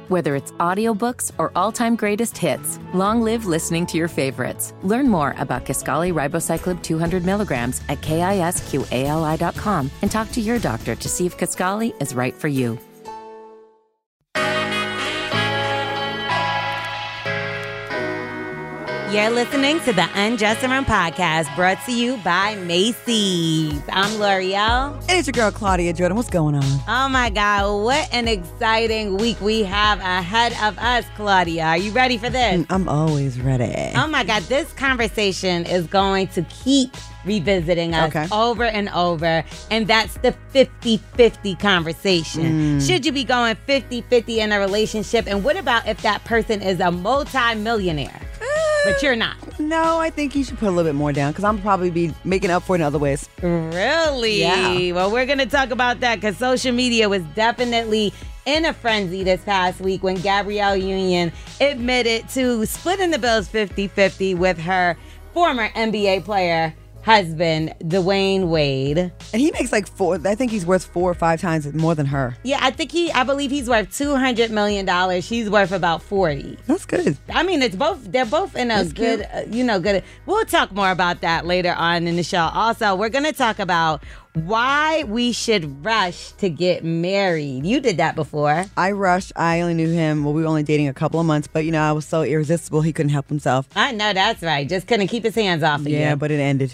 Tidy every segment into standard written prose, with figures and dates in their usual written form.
Whether it's audiobooks or all-time greatest hits, long live listening to your favorites. Learn more about Kisqali Ribociclib 200 milligrams at KISQALI.com and talk to your doctor to see if Kisqali is right for you. You're listening to the Undressed Room podcast, brought to you by Macy's. I'm L'Oreal. And it's your girl, Claudia Jordan. What's going on? Oh, my God. What an exciting week we have ahead of us, Claudia. Are you ready for this? I'm always ready. Oh, my God. This conversation is going to keep revisiting us over and over, and that's the 50-50 conversation. Should you be going 50-50 in a relationship? And what about if that person is a multi-millionaire? But you're not. No, I think you should put a little bit more down because I'm probably be making up for it in other ways. Really? Yeah. Well, we're going to talk about that because social media was definitely in a frenzy this past week when Gabrielle Union admitted to splitting the bills 50-50 with her former NBA player husband, Dwayne Wade. And he makes like I think he's worth 4 or 5 times more than her. Yeah, I believe he's worth $200 million. She's worth about 40. That's good. I mean, they're both in a good, good. We'll talk more about that later on in the show. Also, we're going to talk about why we should rush to get married. You did that before. I rushed. I only knew him. Well, we were only dating a couple of months, but I was so irresistible he couldn't help himself. I know, that's right. Just couldn't keep his hands off of you. Yeah, but it ended.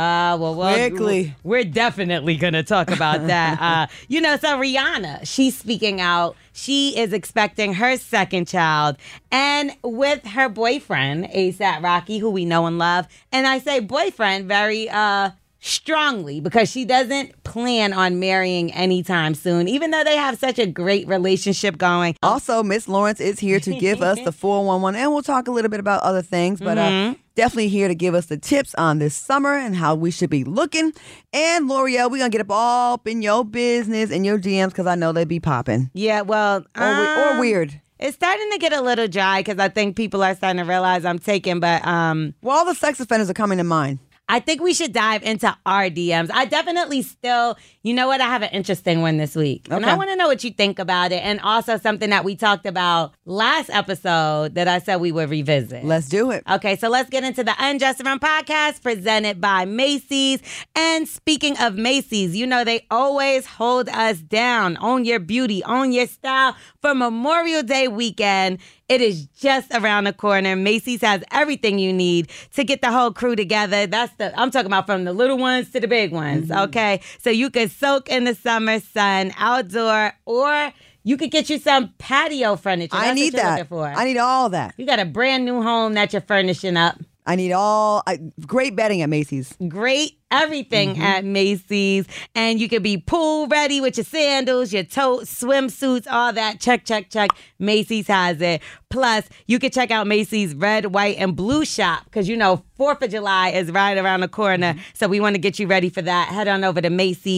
Quickly. We're definitely going to talk about that. So Rihanna, she's speaking out. She is expecting her second child and with her boyfriend, A$AP Rocky, who we know and love. And I say boyfriend very strongly because she doesn't plan on marrying anytime soon, even though they have such a great relationship going. Also, Miss Lawrence is here to give us the 411, and we'll talk a little bit about other things, but definitely here to give us the tips on this summer and how we should be looking. And L'Oreal, we're going to get all up in your business and your DMs because I know they be popping. Yeah, well... Or weird. It's starting to get a little dry because I think people are starting to realize I'm taken, but... Well, all the sex offenders are coming to mind. I think we should dive into our DMs. I definitely still, I have an interesting one this week. And I want to know what you think about it. And also something that we talked about last episode that I said we would revisit. Let's do it. Okay, so let's get into the Undressed Room podcast presented by Macy's. And speaking of Macy's, they always hold us down. Own your beauty, own your style for Memorial Day weekend. It is just around the corner. Macy's has everything you need to get the whole crew together. I'm talking about from the little ones to the big ones, okay? So you can soak in the summer sun outdoor, or you could get you some patio furniture. That's I need what you're that. looking for. I need all that. You got a brand new home that you're furnishing up. I need great bedding at Macy's. Great everything at Macy's. And you can be pool ready with your sandals, your totes, swimsuits, all that. Check. Macy's has it. Plus, you can check out Macy's red, white, and blue shop because 4th of July is right around the corner. So we want to get you ready for that. Head on over to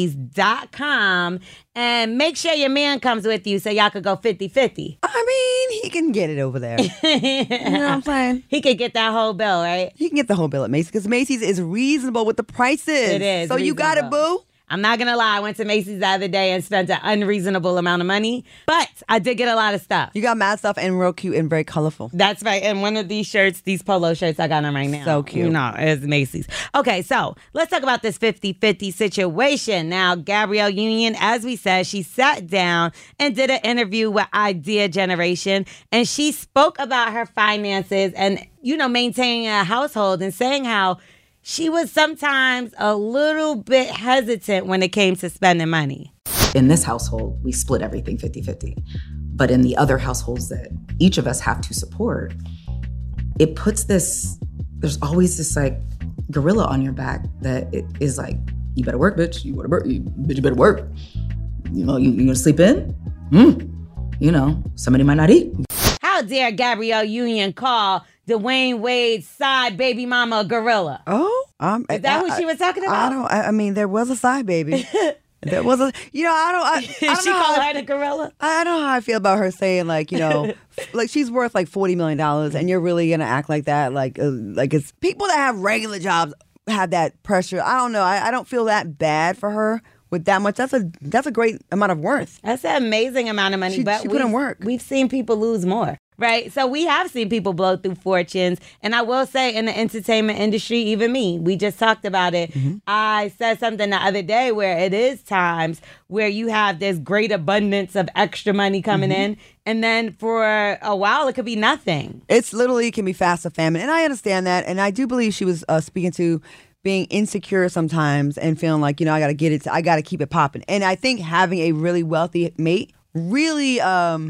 Macy's.com and make sure your man comes with you so y'all could go 50-50. I mean, he can get it over there. You know what I'm saying? He could get that whole bill, right? He can get the whole bill at Macy's because Macy's is reasonable with the prices. It is. So reasonable. You got it, boo. I'm not going to lie. I went to Macy's the other day and spent an unreasonable amount of money, but I did get a lot of stuff. You got mad stuff and real cute and very colorful. That's right. And one of these shirts, these polo shirts I got on right now. So cute. It's Macy's. Okay, so let's talk about this 50-50 situation. Now, Gabrielle Union, as we said, she sat down and did an interview with Idea Generation, and she spoke about her finances and, maintaining a household and saying how she was sometimes a little bit hesitant when it came to spending money. In this household, we split everything 50-50. But in the other households that each of us have to support, it puts there's always this gorilla on your back that it is like, you better work, bitch. You better work. You gonna sleep in? Somebody might not eat. How dare Gabrielle Union call Dwayne Wade's side baby mama a gorilla? Oh, is that who she was talking about? I mean, there was a side baby. There was a, I don't she know called her the gorilla? I don't know how I feel about her saying like she's worth like $40 million and you're really gonna act like that, like it's people that have regular jobs have that pressure. I don't know. I don't feel that bad for her with that much. That's a great amount of worth. That's an amazing amount of money. She put in work. We've seen people lose more. Right. So we have seen people blow through fortunes. And I will say in the entertainment industry, even me, we just talked about it. Mm-hmm. I said something the other day where it is times where you have this great abundance of extra money coming in. And then for a while, it could be nothing. It's literally can be fast or famine. And I understand that. And I do believe she was speaking to being insecure sometimes and feeling like, I got to get it. I got to keep it popping. And I think having a really wealthy mate really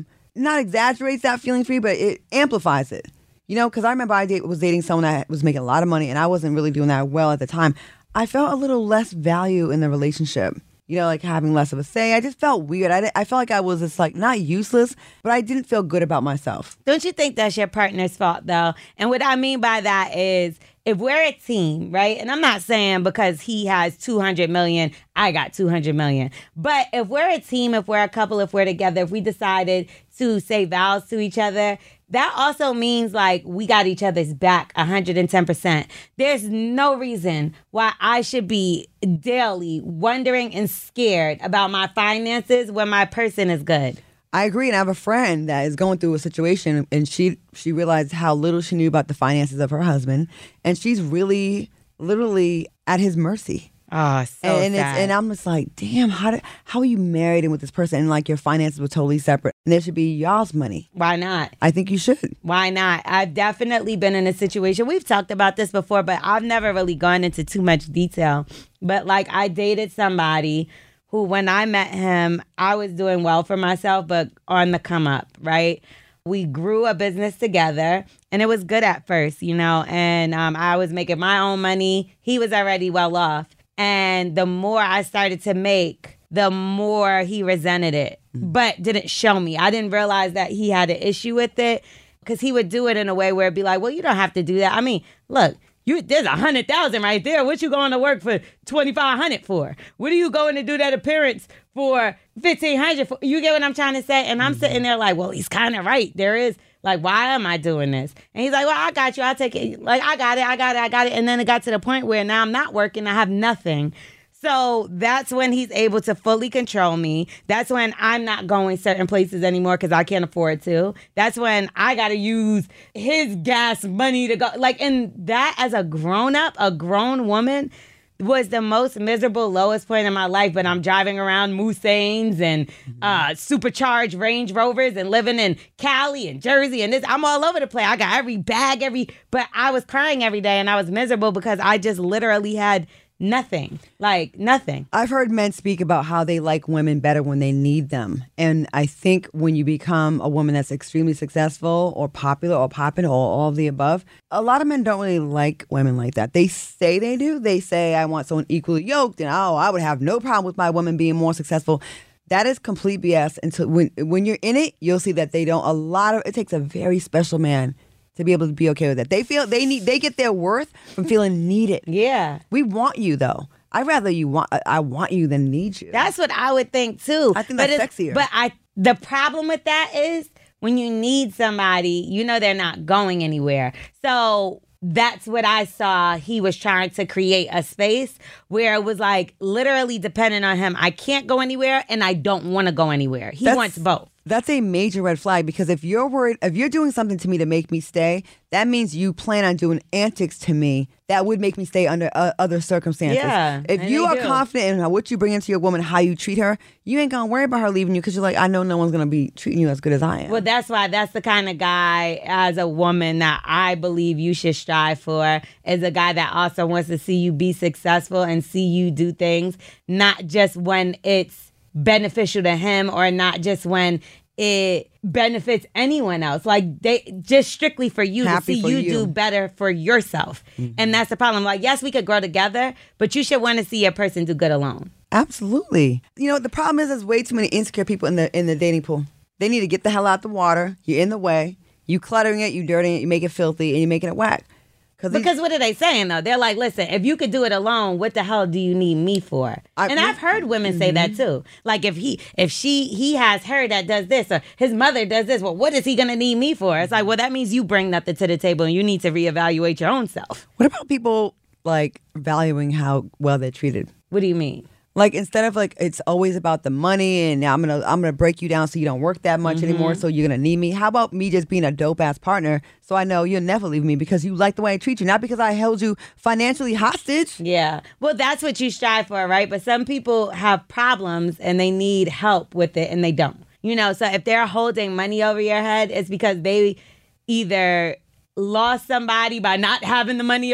not exaggerates that feeling for you, but it amplifies it. Because I remember I was dating someone that was making a lot of money and I wasn't really doing that well at the time. I felt a little less value in the relationship, like having less of a say. I just felt weird. I felt like I was just like not useless, but I didn't feel good about myself. Don't you think that's your partner's fault though? And what I mean by that is if we're a team, right? And I'm not saying because he has 200 million, I got 200 million. But if we're a team, if we're a couple, if we're together, if we decided to say vows to each other, that also means like we got each other's back 110%. There's no reason why I should be daily wondering and scared about my finances when my person is good. I agree. And I have a friend that is going through a situation and she realized how little she knew about the finances of her husband. And she's really literally at his mercy. Oh, so sad. sad. I'm just like, damn, how are you married and with this person and like your finances were totally separate and there should be y'all's money? Why not? I think you should. Why not? I've definitely been in a situation. We've talked about this before, but I've never really gone into too much detail. But like I dated somebody who when I met him, I was doing well for myself, but on the come up, right? We grew a business together and it was good at first, and I was making my own money. He was already well off. And the more I started to make, the more he resented it, but didn't show me. I didn't realize that he had an issue with it because he would do it in a way where it'd be like, well, you don't have to do that. I mean, look, there's 100,000 right there. What you going to work for 2,500 for? What are you going to do that appearance for 1,500 for? You get what I'm trying to say? And I'm sitting there like, well, he's kind of right. There is like, why am I doing this? And he's like, well, I got you. I'll take it. Like, I got it. And then it got to the point where now I'm not working. I have nothing. So that's when he's able to fully control me. That's when I'm not going certain places anymore because I can't afford to. That's when I got to use his gas money to go. Like, and that as a grown-up, a grown woman, was the most miserable, lowest point in my life. But I'm driving around Musains and supercharged Range Rovers and living in Cali and Jersey and this. I'm all over the place. I got every bag, but I was crying every day and I was miserable because I just literally had nothing. Like nothing. I've heard men speak about how they like women better when they need them. And I think when you become a woman that's extremely successful or popular or popping or all of the above, a lot of men don't really like women like that. They say they do. They say, I want someone equally yoked and I would have no problem with my woman being more successful. That is complete BS. Until when you're in it, you'll see that they don't. It takes a very special man to be able to be okay with it. They feel they get their worth from feeling needed. Yeah. We want you though. I want you than need you. That's what I would think too. I think that's sexier. But the problem with that is when you need somebody, they're not going anywhere. So that's what I saw. He was trying to create a space where it was like literally dependent on him. I can't go anywhere and I don't want to go anywhere. He wants both. That's a major red flag because if you're doing something to me to make me stay, that means you plan on doing antics to me that would make me stay under other circumstances. Yeah, if you are confident in what you bring into your woman, how you treat her, you ain't gonna worry about her leaving you because you're like, I know no one's gonna be treating you as good as I am. Well, that's why that's the kind of guy as a woman that I believe you should strive for, is a guy that also wants to see you be successful and see you do things, not just when it's beneficial to him or not just when it benefits anyone else. Like they just strictly for you to see you do better for yourself. Mm-hmm. And that's the problem. Like, yes, we could grow together, but you should want to see a person do good alone. Absolutely. The problem is there's way too many insecure people in the dating pool. They need to get the hell out the water. You're in the way. You cluttering it, you dirtying it, you make it filthy, and you're making it whack. Because what are they saying, though? They're like, listen, if you could do it alone, what the hell do you need me for? I've heard women say that, too. Like, if he has her that does this, or his mother does this, well, what is he going to need me for? It's like, well, that means you bring nothing to the table, and you need to reevaluate your own self. What about people, like, valuing how well they're treated? What do you mean? Like instead of like it's always about the money and now I'm gonna break you down so you don't work that much anymore, so you're gonna need me. How about me just being a dope ass partner so I know you'll never leave me because you like the way I treat you, not because I held you financially hostage. Yeah. Well, that's what you strive for, right? But some people have problems and they need help with it and they don't. You know, so if they're holding money over your head, it's because they either lost somebody by not having the money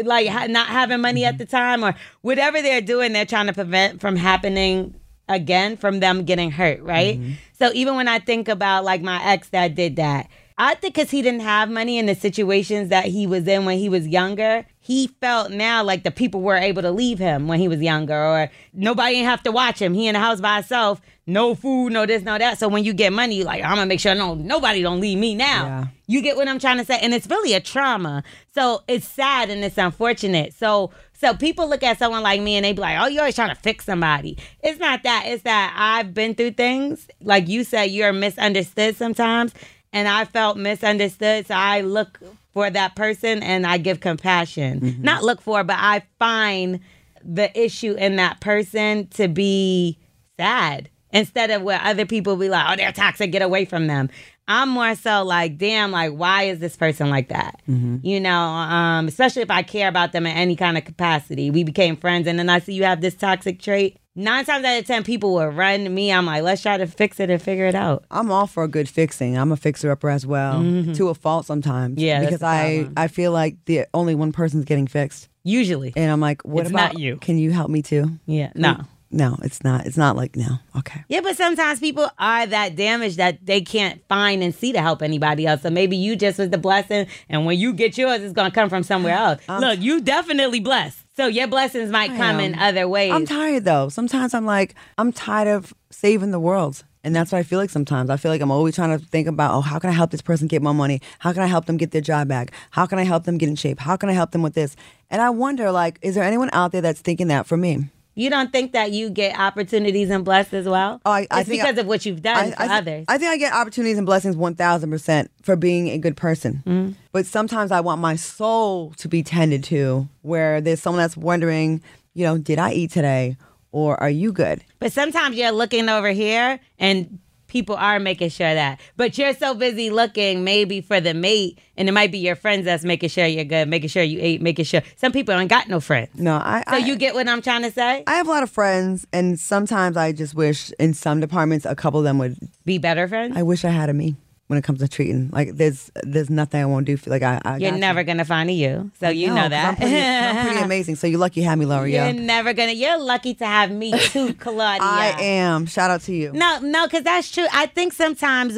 not having money at the time, or whatever they're doing, they're trying to prevent from happening again, from them getting hurt, right? So even when I think about like my ex that did that, I think because he didn't have money in the situations that he was in when he was younger, he felt now like the people were able to leave him when he was younger, or nobody didn't have to watch him. He in the house by himself, no food, no this, no that. So when you get money, you're like, I'm gonna make sure nobody don't leave me now. Yeah. You get what I'm trying to say? And it's really a trauma. So it's sad and it's unfortunate. So people look at someone like me and they be like, oh, you're always trying to fix somebody. It's not that. It's that I've been through things. Like you said, you're misunderstood sometimes. And I felt misunderstood. So I look for that person and I give compassion. Not look for, but I find the issue in that person to be sad. Instead of where other people be like, oh, they're toxic, get away from them. I'm more so like, damn, like, why is this person like that? You know, especially if I care about them in any kind of capacity. We became friends and then I see you have this toxic trait. 9 times out of 10 people will run to me. I'm like, let's try to fix it and figure it out. I'm all for a good fixing. I'm a fixer-upper as well, to a fault sometimes. Yeah, because I feel like the only one person's getting fixed. Usually. And I'm like, what It's about not you. Can you help me too? Yeah, no. No, it's not. It's not like, no. Okay. Yeah, but sometimes people are that damaged that they can't find and see to help anybody else. So maybe you just was the blessing, and when you get yours, it's going to come from somewhere else. Look, you definitely blessed. So your blessings might come in other ways. I'm tired, though. Sometimes I'm like, I'm tired of saving the world. And that's what I feel like sometimes. I feel like I'm always trying to think about, oh, how can I help this person get more money? How can I help them get their job back? How can I help them get in shape? How can I help them with this? And I wonder, like, is there anyone out there that's thinking that for me? You don't think that you get opportunities and blessed as well? Oh, it's because of what you've done for others. I think I get opportunities and blessings 1,000% for being a good person. But sometimes I want my soul to be tended to, where there's someone that's wondering, you know, did I eat today? Or are you good? But sometimes you're looking over here and people are making sure that. But you're so busy looking maybe for the mate, and it might be your friends that's making sure you're good, making sure you ate, making sure. Some people ain't got no friends. No, So you get what I'm trying to say? I have a lot of friends, and sometimes I just wish in some departments a couple of them would Be better friends? I wish I had a me when it comes to treating. Like there's nothing I won't do. Like I You're never going to find a you. So you know that. I'm pretty amazing. So you're lucky you have me, L'Oreal. You're lucky to have me too, Claudia. I am. Shout out to you. No, because that's true. I think sometimes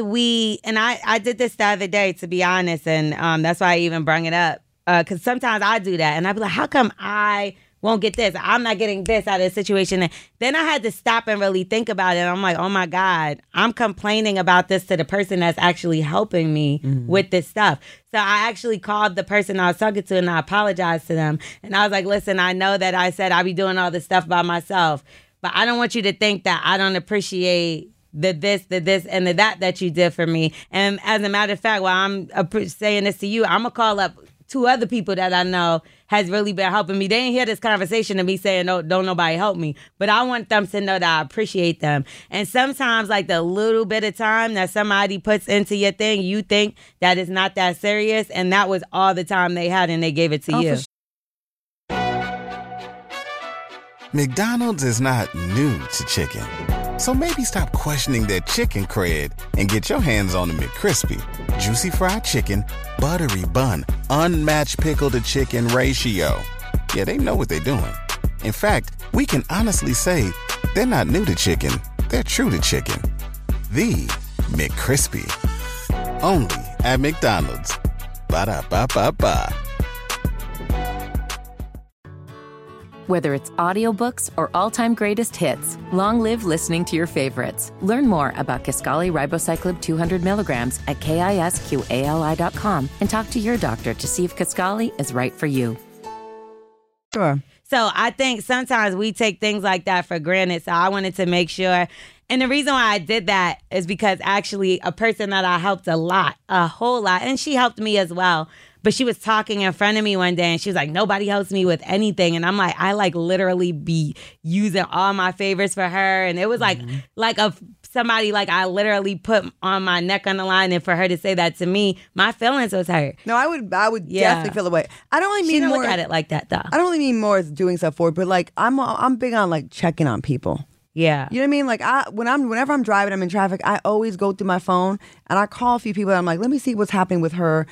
I did this the other day, to be honest, and that's why I even brought it up. Because sometimes I do that, and I be like, how come I won't get this? I'm not getting this out of the situation. And then I had to stop and really think about it. I'm like, oh my God, I'm complaining about this to the person that's actually helping me with this stuff. So I actually called the person I was talking to and I apologized to them. And I was like, listen, I know that I said I'll be doing all this stuff by myself, but I don't want you to think that I don't appreciate the this, and the that you did for me. And as a matter of fact, while I'm saying this to you, I'm going to call up 2 other people that I know has really been helping me. They didn't hear this conversation of me saying, no, don't nobody help me. But I want them to know that I appreciate them. And sometimes, like, the little bit of time that somebody puts into your thing, you think that it's not that serious. And that was all the time they had, and they gave it to you. McDonald's is not new to chicken. So maybe stop questioning their chicken cred and get your hands on the McCrispy. Juicy fried chicken, buttery bun, unmatched pickle to chicken ratio. Yeah, they know what they're doing. In fact, we can honestly say they're not new to chicken. They're true to chicken. The McCrispy. Only at McDonald's. Ba-da-ba-ba-ba. Whether it's audiobooks or all-time greatest hits, long live listening to your favorites. Learn more about Kisqali Ribociclib 200 milligrams at KISQALI.com and talk to your doctor to see if Kisqali is right for you. Sure. So I think sometimes we take things like that for granted. So I wanted to make sure. And the reason why I did that is because actually a person that I helped a whole lot, and she helped me as well. But she was talking in front of me one day and she was like, nobody helps me with anything. And I'm like, I like literally be using all my favors for her. And it was like somebody like I literally put on my neck on the line, and for her to say that to me, my feelings was hurt. No, I would definitely feel the way. I don't really She mean didn't more. look at it like that though. I don't really mean more as doing stuff for it, but like I'm big on like checking on people. Yeah. You know what I mean? Like whenever I'm driving, I'm in traffic, I always go through my phone and I call a few people and I'm like, let me see what's happening with her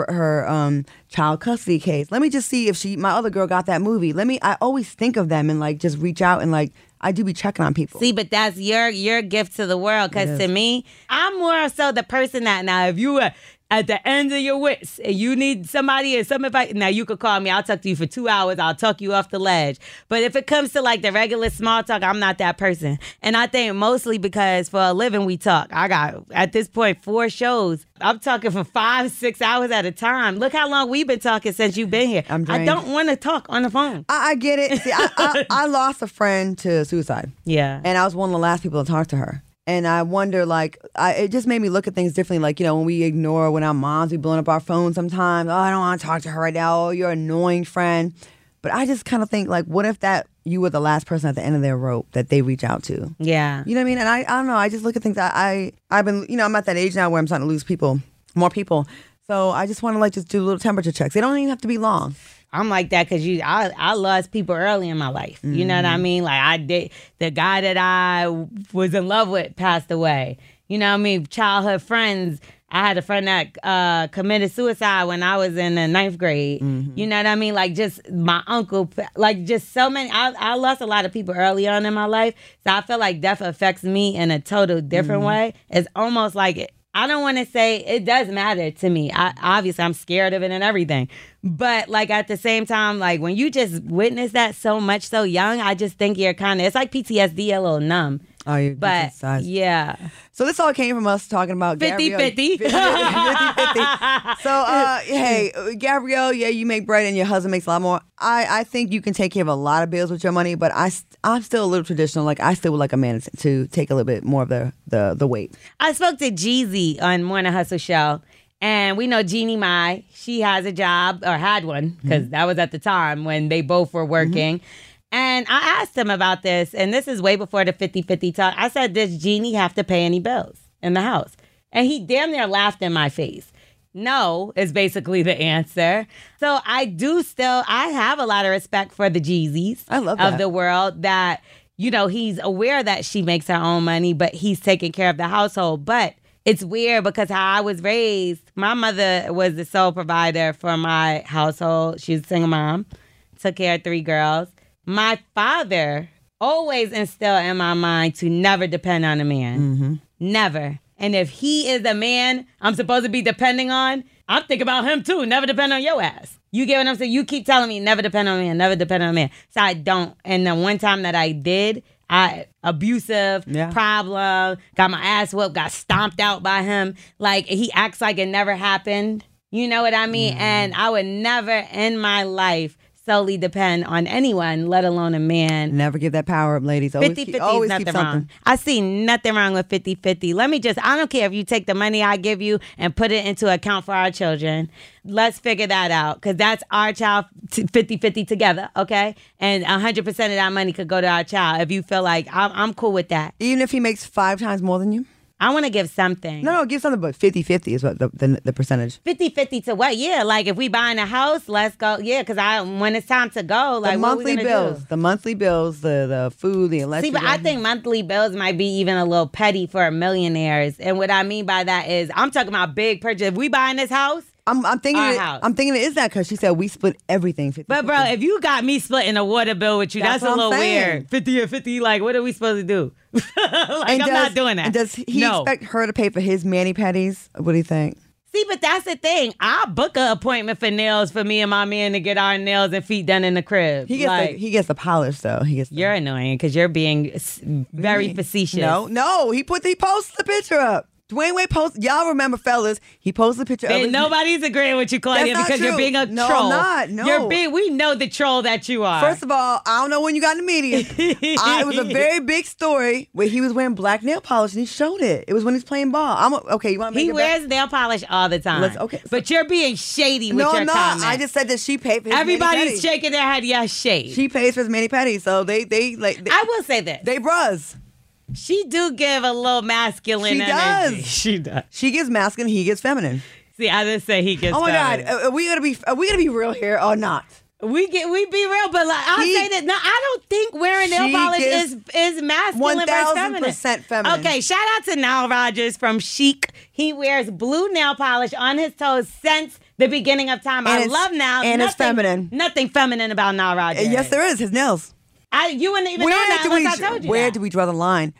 child custody case. Let me just see if my other girl got that movie. I always think of them and like just reach out and like I do be checking on people. See, but that's your gift to the world. Because to me, I'm more so the person that now if you were at the end of your wits and you need somebody and some advice, now you could call me. I'll talk to you for 2 hours. I'll talk you off the ledge. But if it comes to like the regular small talk, I'm not that person. And I think mostly because for a living we talk. I got, at this point, 4 shows. I'm talking for 5-6 hours at a time. Look how long we've been talking since you've been here. I don't want to talk on the phone. I get it. See, I lost a friend to suicide. Yeah. And I was one of the last people to talk to her. And I wonder, like, it just made me look at things differently. Like, you know, when our moms, we blowing up our phones sometimes. Oh, I don't want to talk to her right now. Oh, you're an annoying friend. But I just kind of think, like, what if that you were the last person at the end of their rope that they reach out to? Yeah. You know what I mean? And I don't know. I just look at things. I've been, you know, I'm at that age now where I'm starting to lose more people. So I just want to, like, just do little temperature checks. They don't even have to be long. I'm like that because I lost people early in my life. Mm-hmm. You know what I mean? Like I did, the guy that I was in love with passed away. You know what I mean? Childhood friends. I had a friend that committed suicide when I was in the 9th grade. Mm-hmm. You know what I mean? Like just my uncle, like just so many. I lost a lot of people early on in my life. So I feel like death affects me in a total different way. It's almost like I don't want to say it does matter to me. Obviously, I'm scared of it and everything. But, like, at the same time, like, when you just witness that so much so young, I just think you're kind of, it's like PTSD, a little numb. Oh, you're but, yeah. So this all came from us talking about 50-50. 50-50. So, hey, Gabrielle, yeah, you make bread and your husband makes a lot more. I think you can take care of a lot of bills with your money, but I'm still a little traditional. Like, I still would like a man to take a little bit more of the weight. I spoke to Jeezy on Morning Hustle Show, and we know Jeannie Mai. She has a job, or had one, because that was at the time when they both were working. Mm-hmm. And I asked him about this, and this is way before the 50-50 talk. I said, does Jeannie have to pay any bills in the house? And he damn near laughed in my face. No, is basically the answer. So I have a lot of respect for the Jeezys of the world that, you know, he's aware that she makes her own money, but he's taking care of the household. But it's weird because how I was raised, my mother was the sole provider for my household. She was a single mom, took care of 3 girls. My father always instilled in my mind to never depend on a man. Mm-hmm. Never. And if he is a man I'm supposed to be depending on, I'm thinking about him too. Never depend on your ass. You get what I'm saying? You keep telling me never depend on a man, never depend on a man. So I don't. And the one time that I did, abusive, problem, got my ass whooped, got stomped out by him. Like, he acts like it never happened. You know what I mean? And I would never in my life solely depend on anyone, let alone a man. Never give that power up, ladies. 50-50 is nothing wrong. I see nothing wrong with 50-50. I don't care if you take the money I give you and put it into account for our children. Let's figure that out, because that's our child, 50-50 together, okay? And 100% of that money could go to our child if you feel like I'm cool with that. Even if he makes 5 times more than you? I want to give something. No, give something, but 50-50 is what the percentage. 50-50 to what? Yeah, like if we buying a house, let's go. Yeah, because when it's time to go, like the monthly bills, the food, the electric. See, but I think monthly bills might be even a little petty for millionaires. And what I mean by that is, I'm talking about big purchase. If we buying this house, I'm thinking it is that, because she said we split everything 50-50. But bro, if you got me splitting a water bill with you, that's a little weird. 50 or 50, like what are we supposed to do? I'm not doing that. And does he expect her to pay for his mani-pedis? What do you think? See, but that's the thing. I'll book an appointment for nails for me and my man to get our nails and feet done in the crib. He gets the polish though. You're annoying because you're being very facetious. No, he posted the picture up. Dwayne Wade posted, y'all remember, fellas, he posted a picture of his... Nobody's agreeing with you, Claudia, That's not because you're true. being a No, troll. I'm not. No. We know the troll that you are. First of all, I don't know when you got in the media. It was a very big story where he was wearing black nail polish and he showed it. It was when he's playing ball. Okay, you want to make he it wears nail polish all the time. Okay. But you're being shady with No, your I'm not. comment. I just said that she paid for his Everybody's mani-pedis. shaking their head, yes, shade. She pays for his mani-pedis, so they I will say this. they bruz. She do give a little masculine She energy. does. She does. She gives masculine, he gives feminine. See, I didn't say he gets Oh my feminine. God, are we gonna be real here or not? We be real, but like I'll say that. No, I don't think wearing nail She polish gives is masculine versus feminine. 1000% feminine. Okay, shout out to Nile Rodgers from Chic. He wears blue nail polish on his toes since the beginning of time. And I it's- love Nile. and it's feminine. Nothing feminine about Nile Rodgers. Yes, there is. His nails. You wouldn't even know that unless I told you Where that. do we draw the line?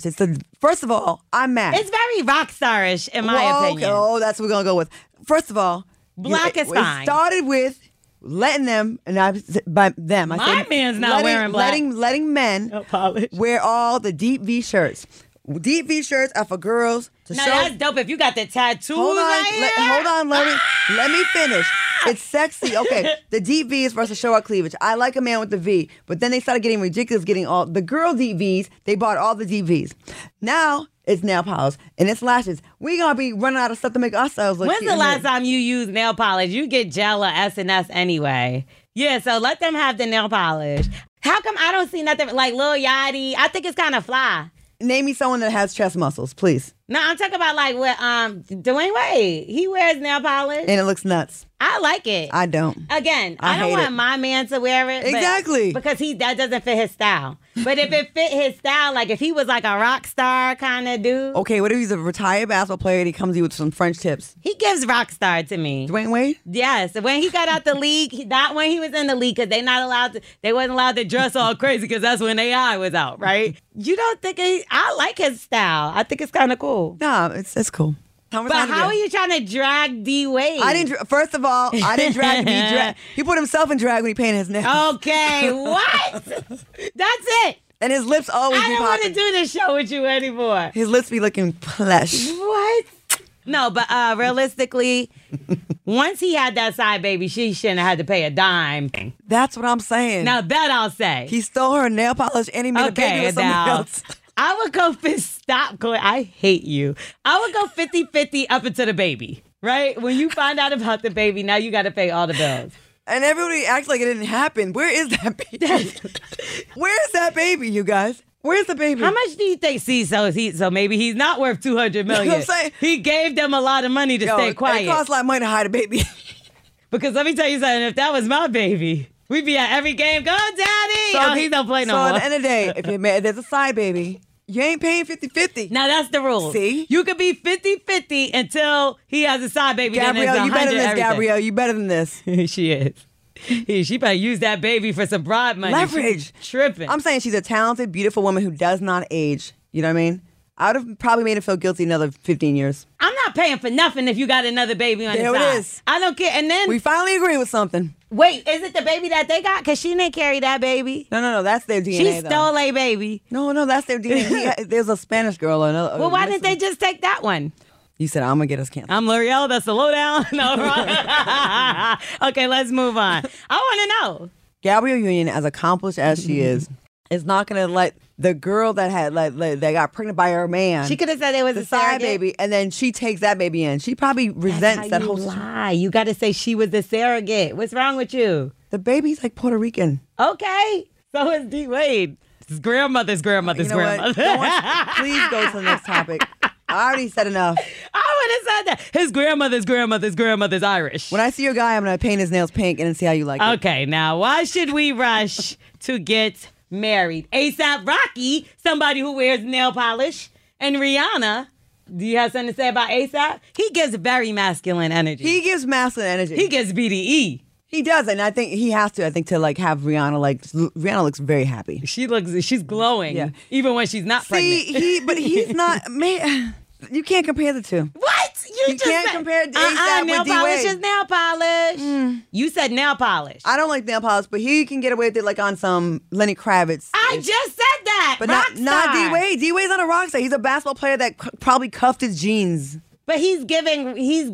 First of all, I'm mad. It's very rock starish in my opinion. Okay, oh, that's what we're gonna go with. First of all, Black is fine. It started with letting them, and by them, I My say man's not wearing black. letting men polish. wear all the deep V shirts. Deep V shirts are for girls to Now show. that's dope if you got the tattoos Hold on, right here. hold on, let me finish. It's sexy. Okay, the deep V is for us to show our cleavage. I like a man with the V, but then they started getting ridiculous, getting all the girl deep Vs. They bought all the deep Vs. Now it's nail polish and it's lashes. We gonna be running out of stuff to make ourselves look When's cute. the last time you used nail polish? You get gel or S&S anyway. Yeah, so let them have the nail polish. How come I don't see nothing like Lil Yachty? I think it's kind of fly. Name me someone that has chest muscles, please. No, I'm talking about like what Dwayne Wade. He wears nail polish. And it looks nuts. I like it. I don't. Again, I I don't hate want it. my man to wear it. Exactly. Because that doesn't fit his style. But if it fit his style, like if he was like a rock star kind of dude, Okay, what if he's a retired basketball player and he comes to you with some French tips? he gives rock star to me. Dwayne Wade? Yes, when he got out the league, not when he was in the league, because they wasn't allowed to dress all crazy, because that's when AI was out, right? You don't think I like his style? I think it's kind of cool. Nah, it's cool. But how are you trying to drag D Wade? I didn't. First of all, I didn't drag him. He drag. He put himself in drag when he painted his nails. Okay, what? That's it. And his lips always I be don't want to popping. do this show with you anymore. His lips be looking plush. What? No, but realistically, once he had that side baby, she shouldn't have had to pay a dime. That's what I'm saying. Now that I'll say. He stole her nail polish and he made a baby with somebody now, else. I would go stop, Chloe. I hate you. I would go 50-50 up into the baby, right? When you find out about the baby, now you got to pay all the bills. And everybody acts like it didn't happen. Where is that baby? Where is that baby, you guys? Where's the baby? How much do you think? So maybe he's not worth $200 million. You know what I'm saying? He gave them a lot of money to stay quiet. It costs a lot of money to hide a baby. Because let me tell you something. If that was my baby, we'd be at every game. Go, Daddy! He don't play no more. So at the end of the day, if there's a side baby, you ain't paying 50-50. Now that's the rule. See? You could be 50-50 until he has a side baby. Gabrielle, you better than this, everything. Gabrielle. You better than this. She is. She better use that baby for some broad money. Leverage. She's tripping. I'm saying she's a talented, beautiful woman who does not age. You know what I mean? I would have probably made her feel guilty another 15 years. I'm not paying for nothing if you got another baby on There the it side. is. I don't care. And then, We finally agree with something. wait, is it the baby that they got? Because she didn't carry that baby. No, that's their DNA. She though. stole a baby. No, that's their DNA. There's a Spanish girl. Or another, Well, why didn't they just take that one? You said, I'm going to get us canceled. I'm L'Oreal. That's the lowdown. No, wrong. Okay, let's move on. I want to know. Gabrielle Union, as accomplished as she is not going to let the girl that had that got pregnant by her man. She could have said it was the a side surrogate. baby, and then she takes that baby in. She probably resents that whole. lie. You got to say she was the surrogate. What's wrong with you? The baby's like Puerto Rican. Okay, so is D Wade. His grandmother's grandmother's You know what? grandmother. Please go to the next topic. I already said enough. I would have said that. His grandmother's Irish. When I see your guy, I'm going to paint his nails pink and see how you like it. Okay, now why should we rush to get married? ASAP Rocky, somebody who wears nail polish, and Rihanna. Do you have something to say about ASAP? He gives very masculine energy. He gives masculine energy. He gives BDE. He does, and I think he has to. I think to like have Rihanna Rihanna looks very happy. She's glowing, Yeah. even when she's not See, pregnant. but he's not. Man, you can't compare the two. What? You You can't compare ASAP nail with polish D-Wade. is nail polish. You said nail polish. I don't like nail polish, but he can get away with it like on some Lenny Kravitz. I just said that. But Rockstar. not D-Wade. D-Wade's not a rock star. He's a basketball player that probably cuffed his jeans. But he's giving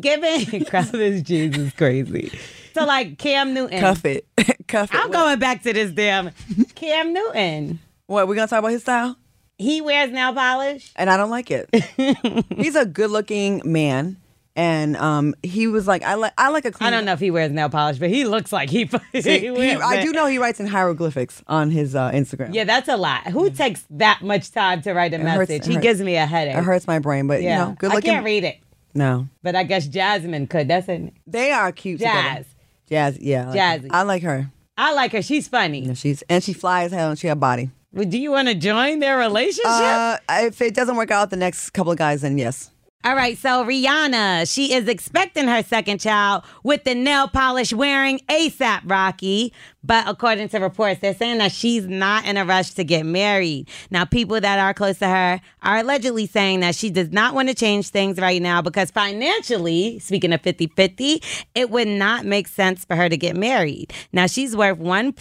Kravitz jeans is crazy. So like Cam Newton. Cuff it. Cuff it. I'm going back to this damn Cam Newton. What, we're going to talk about his style? He wears nail polish. And I don't like it. He's a good-looking man. And he was like, I like a clean... I don't know if he wears nail polish, but he looks like he wears I it. do know he writes in hieroglyphics on his Instagram. Yeah, that's a lot. Who takes that much time to write a message? He gives me a headache. It hurts my brain, but Yeah. you know, good looking. I can't read it. No. But I guess Jasmine could. That's it. They are cute Jazz. together. Jazz, yeah. Jazzy. I like her. I like her. She's funny. Yeah, she flies hell and she has body. Well, do you want to join their relationship? If it doesn't work out with the next couple of guys, then yes. All right, so Rihanna, she is expecting her second child with the nail polish wearing ASAP Rocky. But according to reports, they're saying that she's not in a rush to get married. Now, people that are close to her are allegedly saying that she does not want to change things right now because financially, speaking of 50-50, it would not make sense for her to get married. Now, she's worth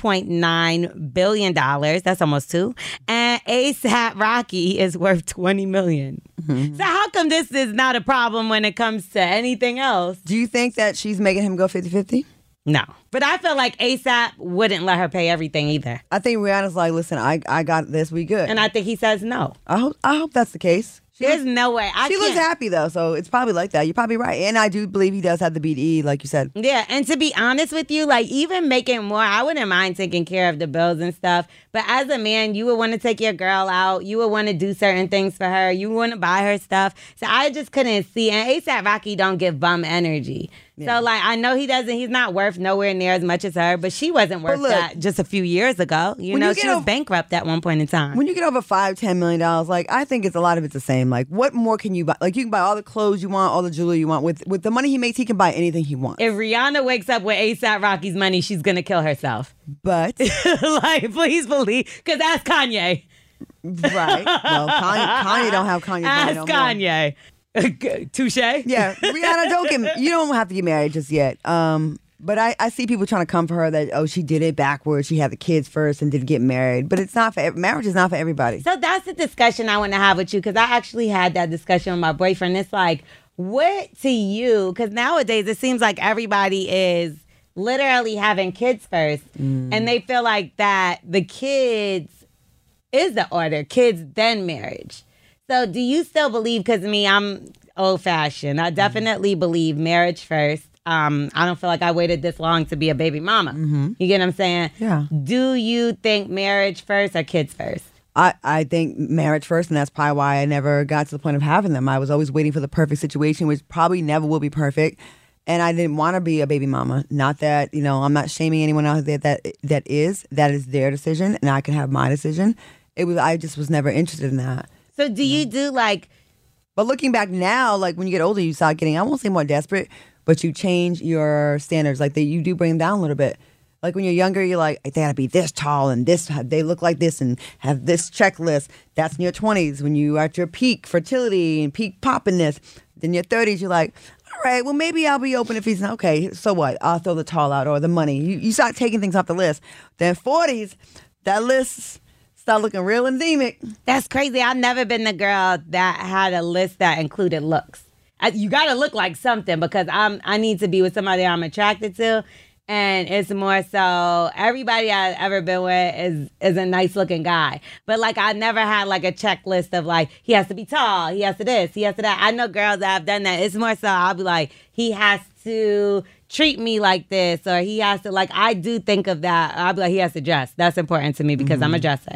$1.9 billion. That's almost two. And ASAP Rocky is worth $20 million. Mm-hmm. So how come this is not a problem when it comes to anything else? Do you think that she's making him go 50-50? No. But I feel like ASAP wouldn't let her pay everything either. I think Rihanna's like, listen, I got this, we good. And I think he says no. I hope that's the case. There's no way. She looks happy though, so it's probably like that. You're probably right. And I do believe he does have the BDE, like you said. Yeah, and to be honest with you, like even making more, I wouldn't mind taking care of the bills and stuff. But as a man, you would want to take your girl out. You would want to do certain things for her. You want to buy her stuff. So I just couldn't see. And ASAP Rocky don't give bum energy. Yeah. So, like, I know he doesn't. He's not worth nowhere near as much as her, but she wasn't worth that just a few years ago. You know, she was bankrupt at one point in time. When you get over $5-10 million, like, I think it's a lot of it's the same. Like, what more can you buy? Like, you can buy all the clothes you want, all the jewelry you want. With the money he makes, he can buy anything he wants. If Rihanna wakes up with ASAP Rocky's money, she's going to kill herself. But, like, please believe, because that's Kanye. Right. Well, Kanye don't have Kanye's money no more. Kanye. Touche. Yeah, Rihanna, you don't have to get married just yet. But I see people trying to come for her that, she did it backwards. She had the kids first and didn't get married. But it's not marriage is not for everybody. So that's the discussion I want to have with you, because I actually had that discussion with my boyfriend. It's like, what to you? Because nowadays it seems like everybody is literally having kids first. And they feel like that the kids is the order. Kids, then marriage. So do you still believe, because me, I'm old-fashioned. I definitely believe marriage first. I don't feel like I waited this long to be a baby mama. You get what I'm saying? Yeah. Do you think marriage first or kids first? I think marriage first, and that's probably why I never got to the point of having them. I was always waiting for the perfect situation, which probably never will be perfect. And I didn't want to be a baby mama. Not that, I'm not shaming anyone out there that is their decision, and I can have my decision. I just was never interested in that. So do you do like... But looking back now, like when you get older, you start getting, I won't say more desperate, but you change your standards. Like you do bring them down a little bit. Like when you're younger, you're like, they gotta be this tall and this, they look like this and have this checklist. That's in your 20s when you are at your peak fertility and peak poppiness. Then your 30s, you're like, all right, well, maybe I'll be open if he's not. Okay, so what? I'll throw the tall out or the money. You start taking things off the list. Then 40s, that list start looking real anemic. That's crazy. I've never been the girl that had a list that included looks. You got to look like something, because I need to be with somebody I'm attracted to. And it's more so everybody I've ever been with is a nice looking guy. But like I never had like a checklist of like, he has to be tall, he has to this, he has to that. I know girls that have done that. It's more so I'll be like, he has to treat me like this, or he has to, like, I do think of that. I'll be like, he has to dress. That's important to me because I'm a dresser.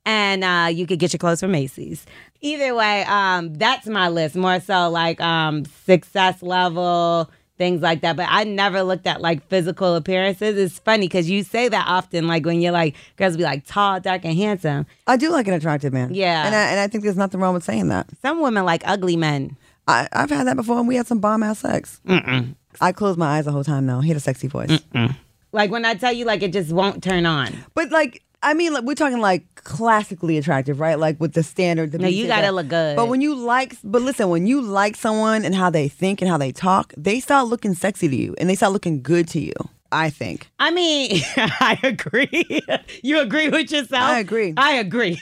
And you could get your clothes from Macy's. Either way, that's my list. More so like success level, things like that. But I never looked at like physical appearances. It's funny because you say that often, like when you're like, girls be like tall, dark, and handsome. I do like an attractive man. Yeah. And I think there's nothing wrong with saying that. Some women like ugly men. I've had that before, and we had some bomb-ass sex. I closed my eyes the whole time, though. He had a sexy voice. Like when I tell you, like, it just won't turn on. But like, I mean, like, we're talking like classically attractive, right? Like with the standard. No, you gotta look good. But when you listen, when you like someone and how they think and how they talk, they start looking sexy to you and they start looking good to you, I think. I mean, I agree. You agree with yourself? I agree. I agree.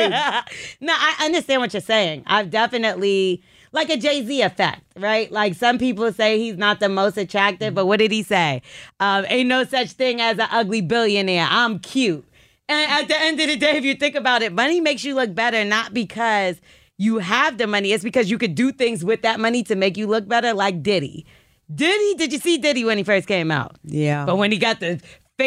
No, I understand what you're saying. I've definitely, like a Jay-Z effect, right? Like some people say he's not the most attractive, but what did he say? Ain't no such thing as an ugly billionaire. I'm cute. And at the end of the day, if you think about it, money makes you look better, not because you have the money. It's because you could do things with that money to make you look better, like Diddy. Did you see Diddy when he first came out? Yeah. But when he got the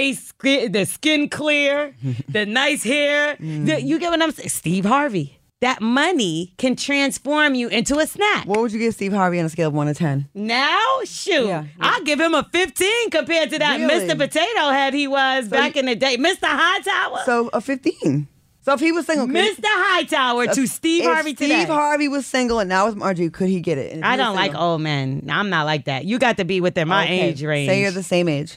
the skin clear, the nice hair, you get what I'm saying? Steve Harvey. That money can transform you into a snack. What would you give Steve Harvey on a scale of 1 to 10? Now, shoot, Yeah. I'll give him a 15 compared to that Really? Mr. Potato Head he was back in the day. Mr. Hightower. So a 15. So if he was single, Mr. Hightower to Steve Harvey today. Steve Harvey was single and now it's Marjorie, could he get it? And if I he was don't like single- old men. I'm not like that. You got to be within my Okay, age range. Say you're the same age.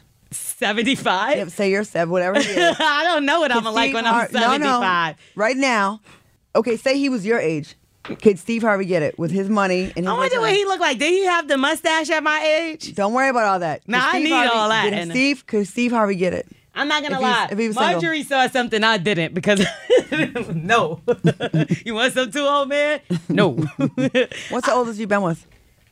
75? Yep, say you're 7, whatever it is. I don't know what I'm Could like Steve when I'm 75. No. Right now, okay, say he was your age. Could Steve Harvey get it with his money and his I wonder what he looked like. Did he have the mustache at my age? Don't worry about all that. Nah, Could I Steve need all that. Could Steve Harvey get it? I'm not gonna If he's- lie. if he was single. Marjorie saw something I didn't because no. You want some too old man? No. What's the oldest you've been with?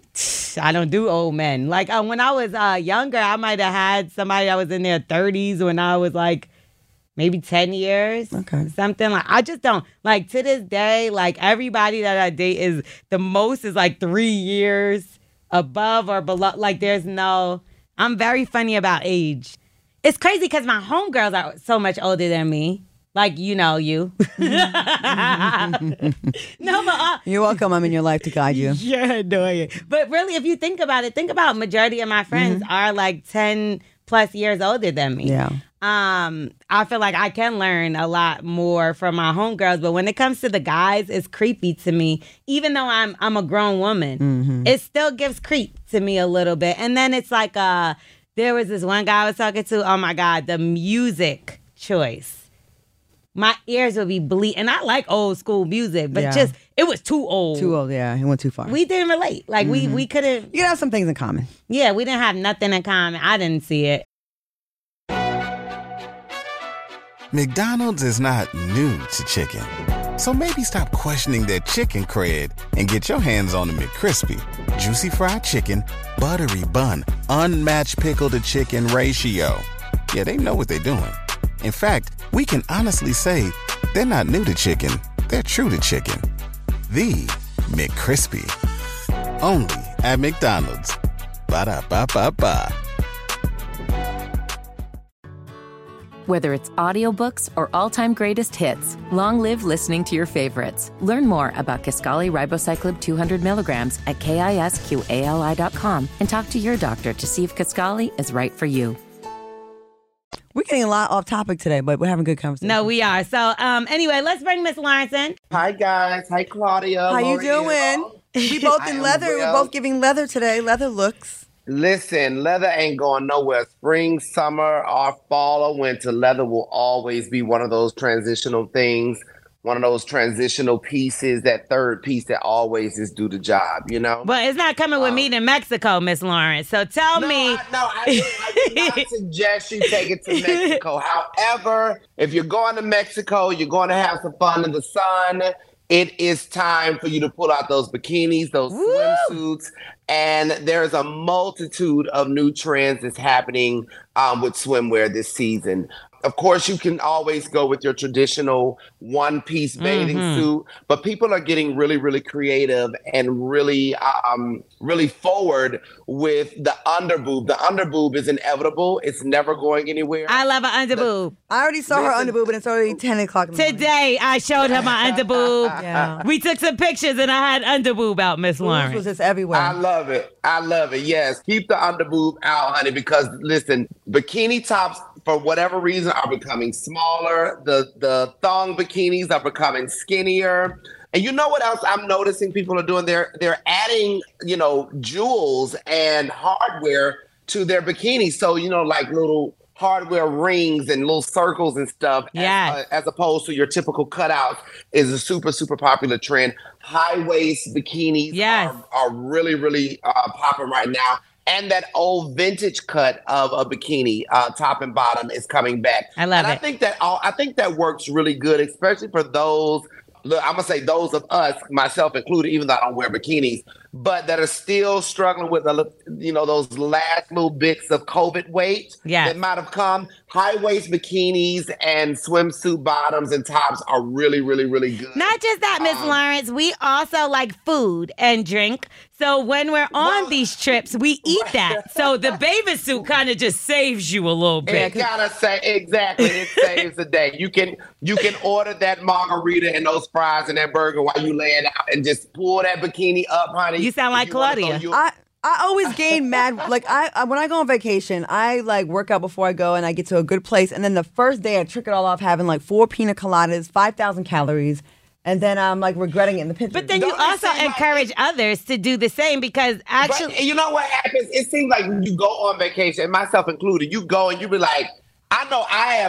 I don't do old men. Like when I was younger, I might have had somebody that was in their 30s when I was like maybe 10 years. Okay. Something like I just don't like to this day, like everybody that I date is the most is like 3 years above or below. Like there's no, I'm very funny about age. It's crazy because my homegirls are so much older than me. Like, you. No, but You're welcome. I'm in your life to guide you. you're annoying. But really, if you think about it, majority of my friends are like 10 plus years older than me. Yeah. I feel like I can learn a lot more from my homegirls, but when it comes to the guys, it's creepy to me. Even though I'm a grown woman, it still gives creep to me a little bit. And then it's like there was this one guy I was talking to. Oh my God, the music choice. My ears would be bleeding. And I like old school music, but Yeah. it was too old. Too old, yeah. He went too far. We didn't relate. Like we couldn't. You have some things in common. Yeah, we didn't have nothing in common. I didn't see it. McDonald's is not new to chicken. So maybe stop questioning their chicken cred and get your hands on the McCrispy. Juicy fried chicken, buttery bun, unmatched pickle to chicken ratio. Yeah, they know what they're doing. In fact, we can honestly say they're not new to chicken. They're true to chicken. The McCrispy. Only at McDonald's. Ba-da-ba-ba-ba. Whether it's audiobooks or all-time greatest hits, long live listening to your favorites. Learn more about Kisqali Ribociclib 200 milligrams at KISQALI.com and talk to your doctor to see if Kisqali is right for you. We're getting a lot off topic today, but we're having a good conversation. No, we are. So anyway, let's bring Miss Lawrence in. Hi guys. Hi Claudia. How you L'Oreal. doing? We both I in am leather. We're well. both giving leather today. Leather looks. Listen, leather ain't going nowhere. Spring, summer, or fall or winter, leather will always be one of those transitional things, one of those transitional pieces, that third piece that always is do the job, you know? But it's not coming with me to Mexico, Miss Lawrence. So tell me. I do not suggest you take it to Mexico. However, if you're going to Mexico, you're going to have some fun in the sun. It is time for you to pull out those bikinis, those swimsuits, and there's a multitude of new trends that's happening with swimwear this season. Of course, you can always go with your traditional one-piece bathing suit, but people are getting really, really creative and really, really forward with the underboob. The underboob is inevitable. It's never going anywhere. I love an underboob. I already saw her underboob, and it's already 10 o'clock in the morning. Today, I showed her my underboob. Yeah. We took some pictures, and I had underboob out, Miss Boobs Lawrence. was just everywhere. I love it. I love it. Yes. Keep the underboob out, honey, because listen, bikini tops, for whatever reason, are becoming smaller. The thong bikinis are becoming skinnier. And you know what else I'm noticing people are doing? They're adding, jewels and hardware to their bikinis. So, like little hardware rings and little circles and stuff, as opposed to your typical cutouts, is a super, super popular trend. High waist bikinis are really, really popping right now. And that old vintage cut of a bikini, top and bottom, is coming back. I love it. I think that works really good, especially for those. Look, I'm gonna say those of us, myself included, even though I don't wear bikinis, but that are still struggling with those last little bits of COVID weight that might have come. High waist bikinis and swimsuit bottoms and tops are really, really, really good. Not just that, Miss Lawrence, we also like food and drink. So when we're on these trips, we eat that. So the bathing suit kind of just saves you a little bit. It saves the day. You can order that margarita and those fries and that burger while you lay it out and just pull that bikini up, honey. You sound like Claudia. I always gain mad, like when I go on vacation, I like work out before I go and I get to a good place. And then the first day I trick it all off having like 4 pina coladas, 5,000 calories. And then I'm like regretting it in the picture. But then you also encourage others to do the same because actually. But you know what happens? It seems like when you go on vacation, and myself included, you go and you be like, I know I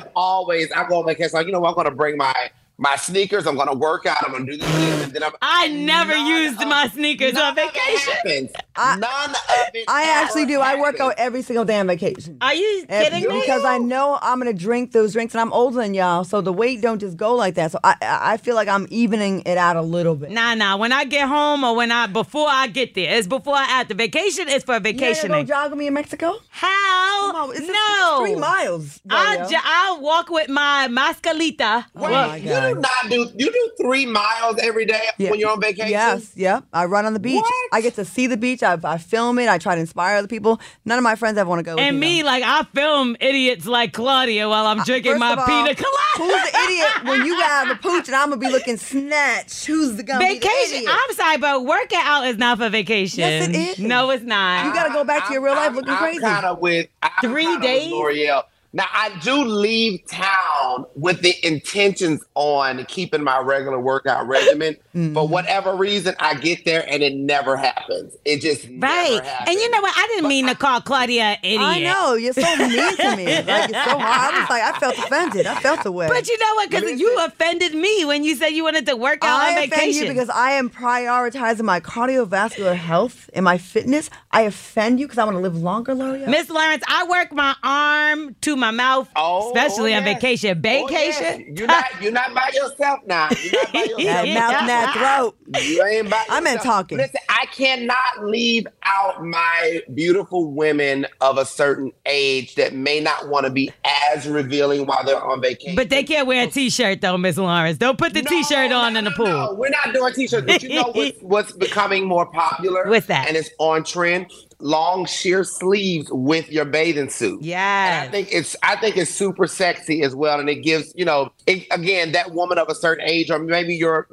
go on vacation, like, I'm going to bring my sneakers, I'm going to work out, I'm going to do the gym, and then I never used my sneakers on vacation. None of it I actually do. I work out every single day on vacation. Are you kidding me? Because I know I'm going to drink those drinks, and I'm older than y'all, so the weight don't just go like that. So I feel like I'm evening it out a little bit. Nah. When I get home or before I get there, it's before I at the vacation. It's for vacationing. You go jog with me in Mexico? How? Come on, no. 3 miles. I'll walk with my mascalita. Oh my God. You do 3 miles every day when you're on vacation? Yes, yep. I run on the beach. What? I get to see the beach. I film it. I try to inspire other people. None of my friends ever want to go with and me, like, I film idiots like Claudia while I'm drinking my pina colada. Who's the idiot when you have a pooch and I'm going to be looking snatch? Who's the gonna vacation? Be the idiot? I'm sorry, but working out is not for vacation. Yes, it is. No, it's not. You got to go back to your real life looking crazy. I'm kind of with 3 days. L'Oreal. Now, I do leave town with the intentions on keeping my regular workout regimen. For whatever reason, I get there and it never happens. It just never happens. And you know what? I didn't mean to call Claudia an idiot. I know. You're so mean to me. Like, it's so hard. I was like, I felt offended. I felt the way. But you know what? Because you offended me when you said you wanted to work out on vacation. I offend you because I am prioritizing my cardiovascular health and my fitness. I offend you because I want to live longer, L'Oreal. Miss Lawrence, I work my arm to my mouth, especially on vacation. Vacation? You're not by yourself now. You're not by yourself. Mouth and that throat. You ain't by yourself. I meant talking. Listen, I cannot leave out my beautiful women of a certain age that may not want to be as revealing while they're on vacation. But they can't wear a T-shirt, though, Miss Lawrence. Don't put the T-shirt on in the pool. No, we're not doing T-shirts. But you know what's becoming more popular? What's that? And it's on trend. Long sheer sleeves with your bathing suit. Yeah. I think it's super sexy as well. And it gives, again, that woman of a certain age, or maybe you're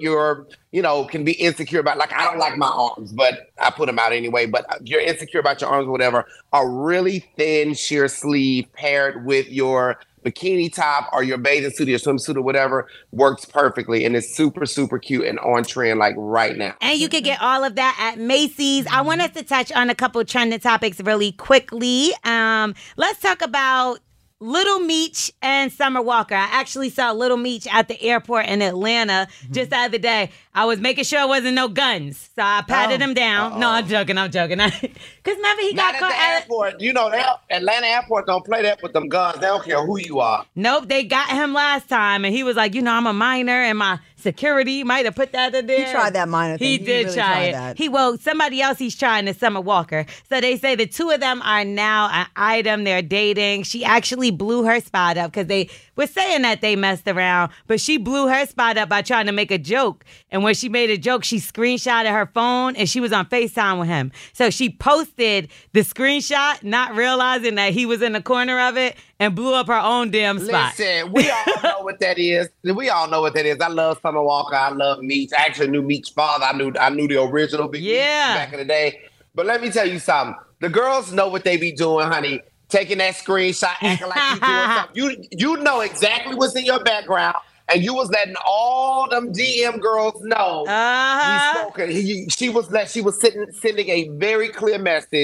can be insecure about, like, I don't like my arms, but I put them out anyway. But you're insecure about your arms or whatever. A really thin sheer sleeve paired with your bikini top or your bathing suit or your swimsuit or whatever works perfectly, and it's super, super cute and on trend like right now. And you can get all of that at Macy's. I want us to touch on a couple trending topics really quickly. Let's talk about Little Meech and Summer Walker. I actually saw Little Meech at the airport in Atlanta just the other day. I was making sure it wasn't no guns, so I patted him down. Uh-oh. No, I'm joking. Because remember, he got caught at the airport. Atlanta airport don't play that with them guns. They don't care who you are. Nope, they got him last time, and he was like, I'm a minor, and my security might have put that in there. He tried that minor thing. He did really try it. That. Somebody else he's trying is Summer Walker. So they say the two of them are now an item. They're dating. She actually blew her spot up because they were saying that they messed around, but she blew her spot up by trying to make a joke. And when she made a joke, she screenshotted her phone and she was on FaceTime with him. So she posted the screenshot, not realizing that he was in the corner of it, and blew up her own damn spot. Listen, we all know what that is. I love Summer Walker. I love Meech. I actually knew Meech's father. I knew the original Big Meech back in the day. But let me tell you something. The girls know what they be doing, honey. Taking that screenshot, acting like you doing something. You know exactly what's in your background. And you was letting all them DM girls know. She was sending a very clear message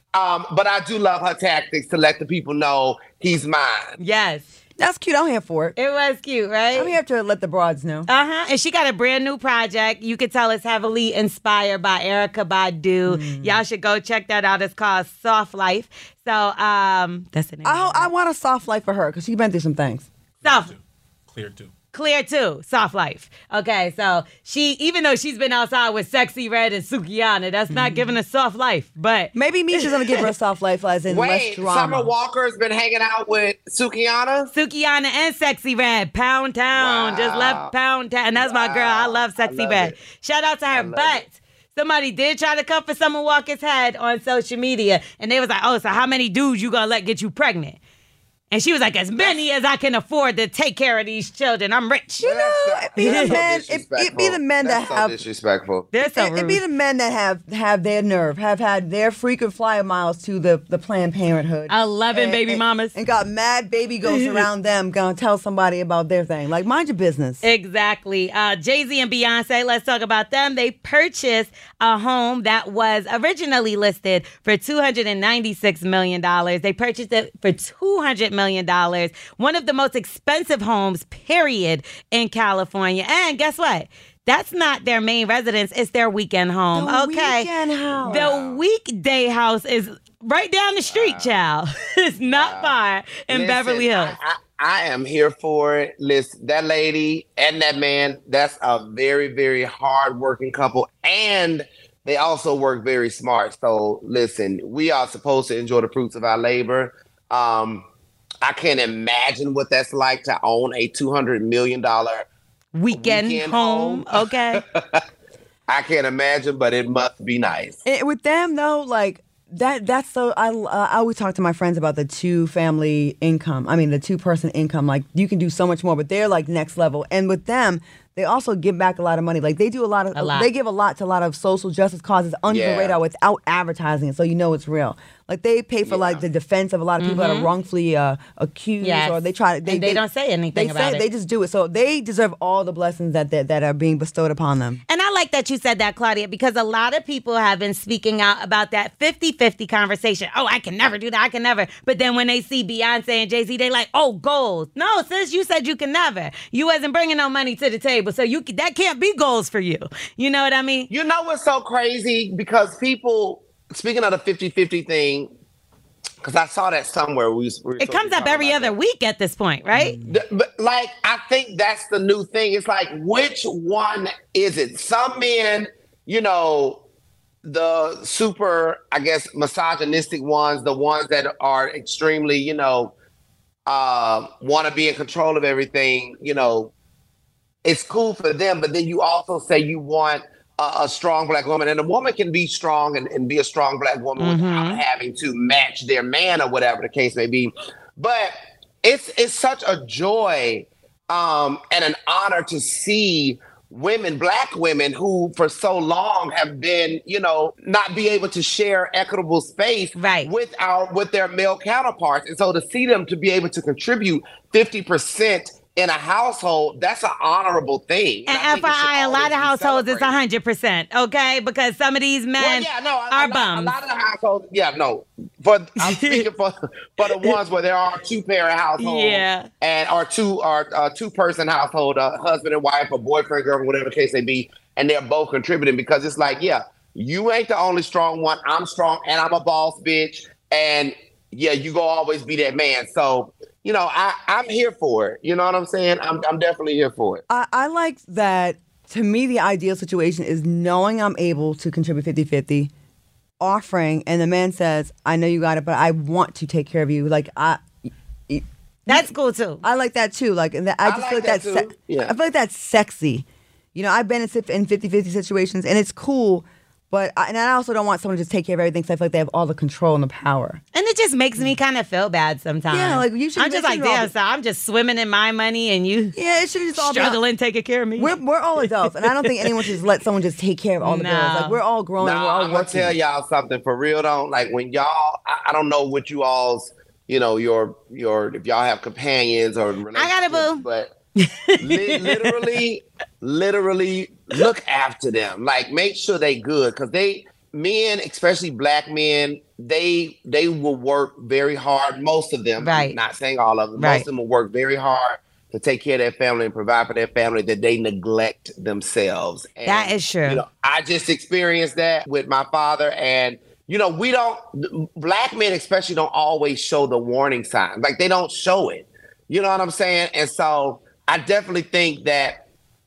But I do love her tactics to let the people know he's mine. Yes. That's cute. I'm here for it. It was cute, right? I'm here to let the broads know. And she got a brand new project. You could tell it's heavily inspired by Erykah Badu. Y'all should go check that out. It's called Soft Life. So that's the name. I want a soft life for her because she's been through some things. Soft. Clear too. Soft Life. Okay, so even though she's been outside with Sexy Red and Sukihana, that's not giving a soft life. But maybe Misha's gonna give her a soft life as in less drama. Summer Walker's been hanging out with Sukihana and Sexy Red. Pound Town. Wow. Just left Pound Town. And that's my girl. I love Sexy Red. Shout out to her. But somebody did try to come for Summer Walker's head on social media. And they was like, oh, so how many dudes you gonna let get you pregnant? And she was like, as many as I can afford to take care of these children. I'm rich. You know, it be the men that have disrespectful. They're so rude. It be the men that have their nerve, have had their frequent flyer miles to the Planned Parenthood. 11 baby mamas. And got mad baby ghosts around them gonna tell somebody about their thing. Like, mind your business. Exactly. Jay-Z and Beyonce, let's talk about them. They purchased a home that was originally listed for $296 million. They purchased it for $200 million. One of the most expensive homes, period, in California. And guess what? That's not their main residence. It's their weekend home. Weekend house. The weekday house is right down the street, child. It's not far in Beverly Hills. I am here for it. Listen, that lady and that man, that's a very, very hard-working couple. And they also work very smart. So, listen, we are supposed to enjoy the fruits of our labor. I can't imagine what that's like to own a $200 million weekend home. Okay. I can't imagine, but it must be nice. With them, though, like, that's so, I always talk to my friends about the two-family income. I mean, the two-person income. Like, you can do so much more, but they're, like, next level. And with them, they also give back a lot of money. Like, they do they give a lot to a lot of social justice causes under the radar without advertising it, so you know it's real. Like, they pay for like the defense of a lot of people that are wrongfully accused, or they try. They don't say anything about it. They just do it. So they deserve all the blessings that are being bestowed upon them. And I like that you said that, Claudia, because a lot of people have been speaking out about that 50-50 conversation. Oh, I can never do that. I can never. But then when they see Beyonce and Jay-Z, they like, oh, goals. No, sis, you said you can never. You wasn't bringing no money to the table, so that can't be goals for you. You know what I mean? You know what's so crazy? Because people, speaking of the 50-50 thing, because I saw that somewhere. It comes up every other week at this point, right? But like, I think that's the new thing. It's like, which one is it? Some men, you know, the super, I guess, misogynistic ones, the ones that are extremely, you know, want to be in control of everything, you know, it's cool for them. But then you also say you want a strong Black woman, and a woman can be strong and be a strong Black woman without having to match their man or whatever the case may be. But it's such a joy and an honor to see women, Black women, who for so long have been, you know, not be able to share equitable space with their male counterparts. And so to see them to be able to contribute 50% in a household, that's an honorable thing. And FYI, a lot of households, it's 100%, okay? Because some of these men are bums. A lot of the households, I'm speaking for the ones where there are two-parent households, or two-person household, husband and wife, or boyfriend, girlfriend, whatever the case may be, and they're both contributing, because it's like, you ain't the only strong one. I'm strong, and I'm a boss bitch, and you gonna always be that man. So, you know, I'm here for it. You know what I'm saying? I'm definitely here for it. I like that. To me, the ideal situation is knowing I'm able to contribute 50-50, offering, and the man says, I know you got it, but I want to take care of you. Like, that's cool too. I like that too. Like, I just feel like that's I feel like that's sexy. You know, I've been in 50-50 situations, and it's cool. But I also don't want someone to just take care of everything, because I feel like they have all the control and the power. And it just makes me kind of feel bad sometimes. Yeah, like you should. I'm just like, damn, so I'm just swimming in my money, and you it should just all struggling taking care of me. We're all adults, and I don't think anyone should just let someone just take care of all the bills. Like, we're all growing. No, we're all I'm gonna tell y'all something for real. Don't like when y'all. I don't know what you all's. You know, your if y'all have companions or relationships, I got a boo, but literally look after them. Like, make sure they good, because men, especially black men, they will work very hard. Most of them, right. I'm not saying all of them, right. most of them will work very hard to take care of their family and provide for their family, that they neglect themselves. And, that is true. I just experienced that with my father. And, black men especially don't always show the warning signs. Like, they don't show it. You know what I'm saying? And so I definitely think that,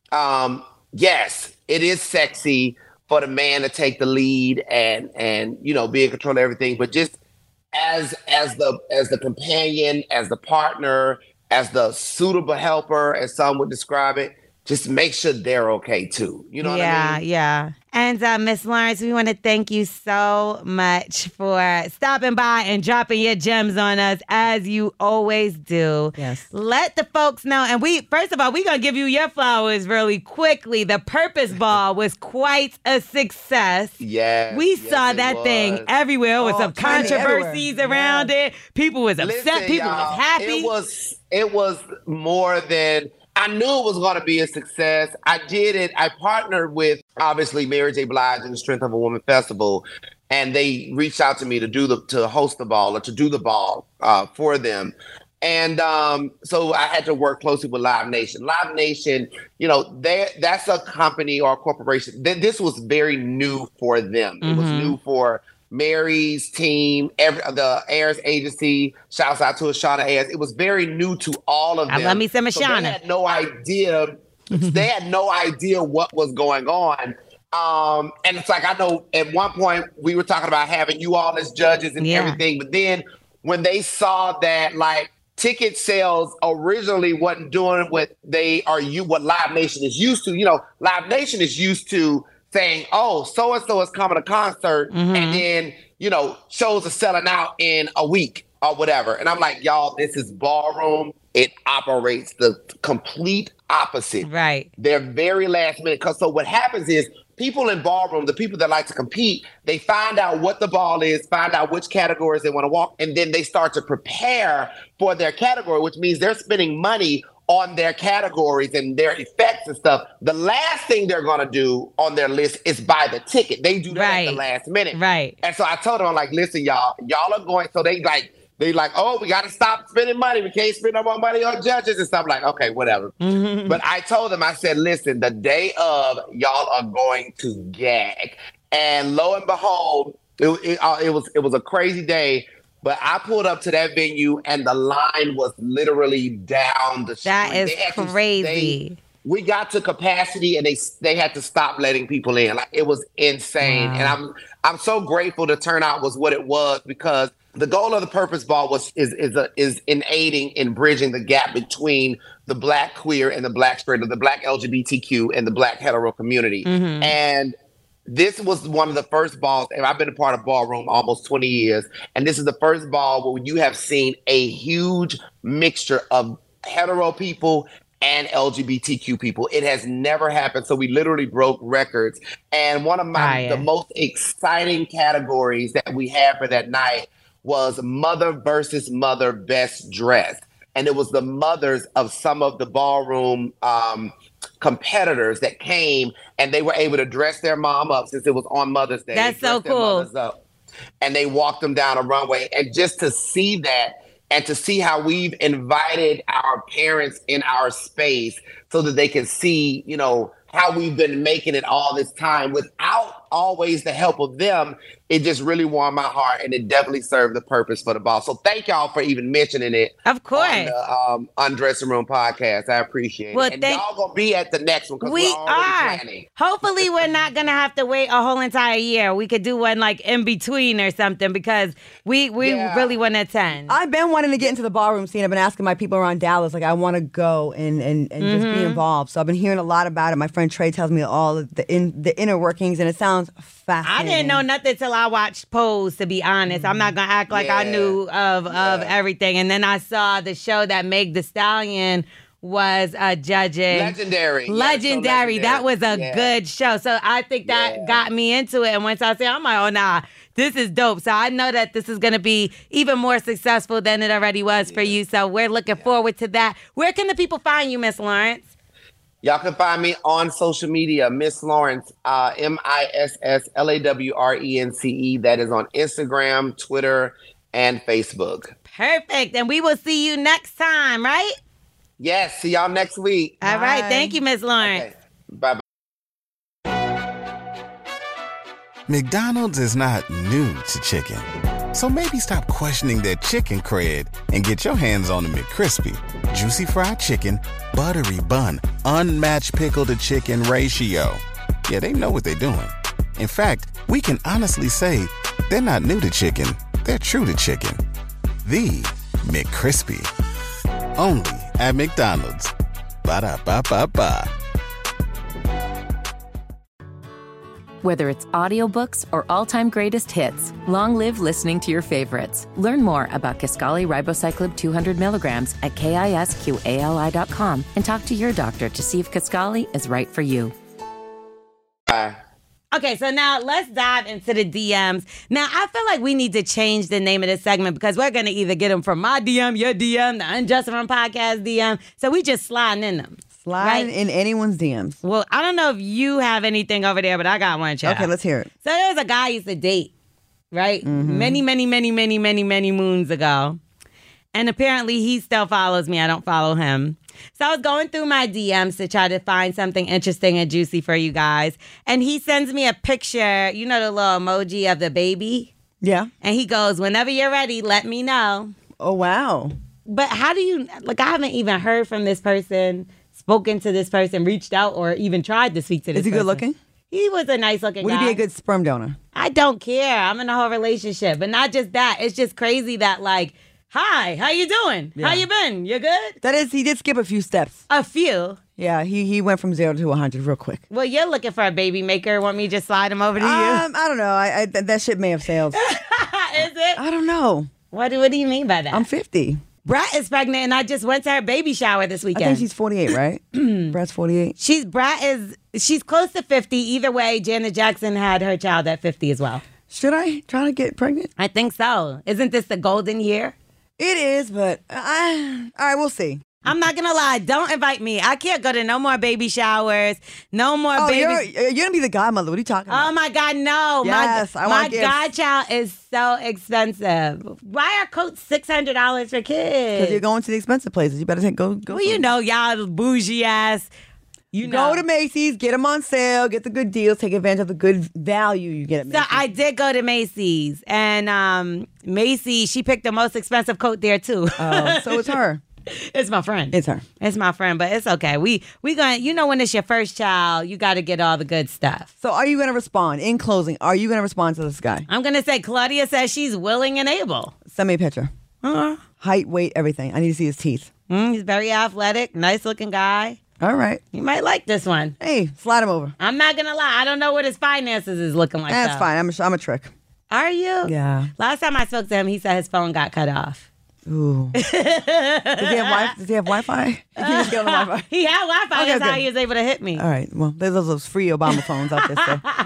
yes, it is sexy for the man to take the lead and be in control of everything. But just as the companion, as the partner, as the suitable helper, as some would describe it, just make sure they're okay too. You know what I mean? Yeah. And Miss Lawrence, we want to thank you so much for stopping by and dropping your gems on us, as you always do. Yes. Let the folks know. And first of all, we're going to give you your flowers really quickly. The Purpose Ball was quite a success. Yes. We saw that thing everywhere. There was some controversies around it. People was upset. Listen, People was happy. It was more than... I knew it was going to be a success. I did it. I partnered with, obviously, Mary J. Blige and the Strength of a Woman Festival, and they reached out to me to host the ball or to do the ball for them. And so I had to work closely with Live Nation. Live Nation, that's a company or a corporation. This was very new for them. It was new for Mary's team, the Ayers agency. Shouts out to Ashana Ayers. It was very new to all of them. I love me some Ashana. So they had no idea. They had no idea what was going on. And it's like, I know at one point we were talking about having you all as judges and everything. But then when they saw that, like, ticket sales originally wasn't doing what Live Nation is used to. Live Nation is used to saying, oh, so-and-so is coming to concert, and then, shows are selling out in a week or whatever. And I'm like, y'all, this is ballroom. It operates the complete opposite. Right. They're very last minute. So what happens is people in ballroom, the people that like to compete, they find out what the ball is, find out which categories they want to walk, and then they start to prepare for their category, which means they're spending money on their categories and their effects and stuff. The last thing they're going to do on their list is buy the ticket. They do that at the last minute. Right. And so I told them, I'm like, listen, y'all are going, so they like, oh, we got to stop spending money. We can't spend no more money on judges and stuff. Like, okay, whatever. But I told them, I said, listen, the day of, y'all are going to gag. And lo and behold, it was a crazy day. But I pulled up to that venue and the line was literally down the street. That is crazy. We got to capacity and they had to stop letting people in. Like, it was insane. Wow. And I'm so grateful the turnout was what it was, because the goal of the Purpose Ball is in aiding in bridging the gap between the Black queer and the Black straight, or the Black LGBTQ and the Black hetero community. And this was one of the first balls, and I've been a part of ballroom almost 20 years, and this is the first ball where you have seen a huge mixture of hetero people and LGBTQ people. It has never happened, so we literally broke records. And one of the most exciting categories that we had for that night was Mother versus Mother Best Dressed. And it was the mothers of some of the ballroom competitors that came, and they were able to dress their mom up since it was on Mother's Day. That's so cool. And they walked them down a runway. And just to see that, and to see how we've invited our parents in our space so that they can see, how we've been making it all this time without always the help of them, it just really warmed my heart, and it definitely served the purpose for the ball. So thank y'all for even mentioning it. Of course. On the Undressing Room podcast. I appreciate it. And y'all gonna be at the next one, because we're already planning. Hopefully we're not gonna have to wait a whole entire year. We could do one like in between or something, because we really want to attend. I've been wanting to get into the ballroom scene. I've been asking my people around Dallas, like, I want to go and just be involved. So I've been hearing a lot about it. My friend Trey tells me all of the inner workings, and it sounds fascinating. I didn't know nothing till I watched Pose, to be honest. I'm not going to act like I knew of everything. And then I saw the show that Meg Thee Stallion was judging. Legendary. That was a good show. So I think that got me into it. And once I said, I'm like, oh, nah, this is dope. So I know that this is going to be even more successful than it already was for you. So we're looking forward to that. Where can the people find you, Miss Lawrence? Y'all can find me on social media, Miss Lawrence, MISSLAWRENCE. That is on Instagram, Twitter, and Facebook. Perfect. And we will see you next time, right? Yes. See y'all next week. All right. Thank you, Miss Lawrence. Okay. Bye-bye. McDonald's is not new to chicken. So maybe stop questioning their chicken cred and get your hands on the McCrispy. Juicy fried chicken, buttery bun, unmatched pickle to chicken ratio. Yeah, they know what they're doing. In fact, we can honestly say they're not new to chicken. They're true to chicken. The McCrispy. Only at McDonald's. Ba-da-ba-ba-ba. Whether it's audiobooks or all-time greatest hits, long live listening to your favorites. Learn more about Kisqali Ribociclib 200 milligrams at KISQALI.com and talk to your doctor to see if Kisqali is right for you. Bye. Okay, so now let's dive into the DMs. Now, I feel like we need to change the name of this segment because we're going to either get them from my DM, your DM, the Unjust From Podcast DM. So we just sliding in them. Slide in anyone's DMs. Well, I don't know if you have anything over there, but I got one, child. Okay, let's hear it. So there's a guy I used to date, right? Many moons ago. And apparently he still follows me. I don't follow him. So I was going through my DMs to try to find something interesting and juicy for you guys. And he sends me a picture, you know, the little emoji of the baby? Yeah. And he goes, whenever you're ready, let me know. Oh, wow. But how do you, like, I haven't even heard from this person, spoken to this person, reached out, or even tried to speak to this person. Is he good looking? He was a nice looking guy. Would he be a good sperm donor? I don't care. I'm in a whole relationship. But not just that. It's just crazy that, like, hi, how you doing? Yeah. How you been? You good? That is, he did skip a few steps. A few. Yeah, he went from 0 to 100 real quick. Well, you're looking for a baby maker. Want me to just slide him over to you? I don't know. That shit may have sailed. Is it? I don't know. What do you mean by that? I'm 50. Brat is pregnant, and I just went to her baby shower this I weekend. think she's 48, right? Brad's 48. She's close to 50. Either way, Janet Jackson had her child at 50 as well. Should I try to get pregnant? I think so. Isn't this the golden year? It is, but all right, we'll see. I'm not gonna lie. Don't invite me. I can't go to no more baby showers. No more baby. You're gonna be the godmother. What are you talking about? Oh my God, no! Yes, I want my gifts. godchild is so expensive. Why are coats $600 for kids? Because you're going to the expensive places. You better go. Well, you know, y'all bougie ass. You know. Go to Macy's, get them on sale, get the good deals, take advantage of the good value you get at Macy's. So I did go to Macy's, and Macy's, she picked the most expensive coat there too. Oh, so it's her. It's my friend. It's her. It's my friend, but it's okay. We going, you know, when it's your first child, you got to get all the good stuff. So are you going to respond? In closing, are you going to respond to this guy? I'm going to say Claudia says she's willing and able. Send me a picture. Height, weight, everything. I need to see his teeth. He's very athletic, nice looking guy. All right. You might like this one. Hey, slide him over. I'm not going to lie. I don't know what his finances is looking like. That's though. fine. I'm a trick. Are you? Yeah. Last time I spoke to him, he said his phone got cut off. Ooh. Does he have Wi-Fi? You can just get on the Wi-Fi. He had Wi-Fi. Okay, That's how good. he was able to hit me. All right. Well, there's those free Obama phones out there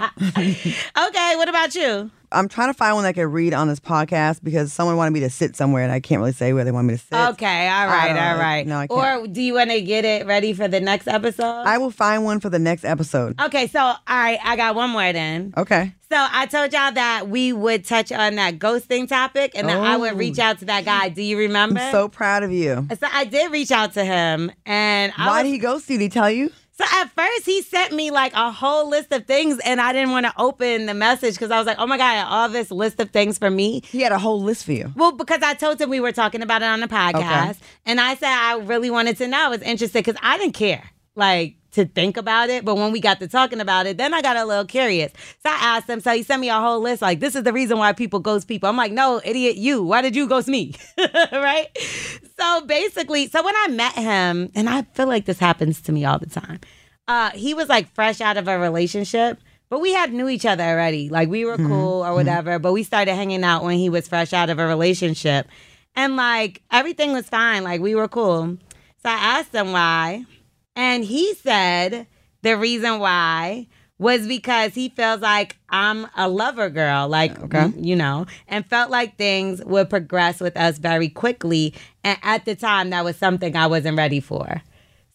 still. Okay, what about you? I'm trying to find one that I can read on this podcast because someone wanted me to sit somewhere and I can't really say where they want me to sit. Okay, all right. No, I can't. Or do you want to get it ready for the next episode? I will find one for the next episode. Okay, so all right, I got one more then. Okay. So I told y'all that we would touch on that ghosting topic and that I would reach out to that guy. Do you remember? I'm so proud of you. So I did reach out to him, and Why did he ghost you? Did he tell you? So at first he sent me like a whole list of things, and I didn't want to open the message because I was like, oh my God, all this list of things for me. He had a whole list for you. Well, because I told him we were talking about it on the podcast, Okay. and I said I really wanted to know. I was interested because I didn't care, like, to think about it. But when we got to talking about it, then I got a little curious. So I asked him, so he sent me a whole list, like, this is the reason why people ghost people. I'm like, no, idiot, you. Why did you ghost me? Right? So basically, so when I met him, and I feel like this happens to me all the time, he was like fresh out of a relationship, but we had knew each other already. Like we were cool or whatever, but we started hanging out when he was fresh out of a relationship. And like everything was fine. Like we were cool. So I asked him why. And he said the reason why was because he feels like I'm a lover girl, like, you know, and felt like things would progress with us very quickly. And at the time, that was something I wasn't ready for.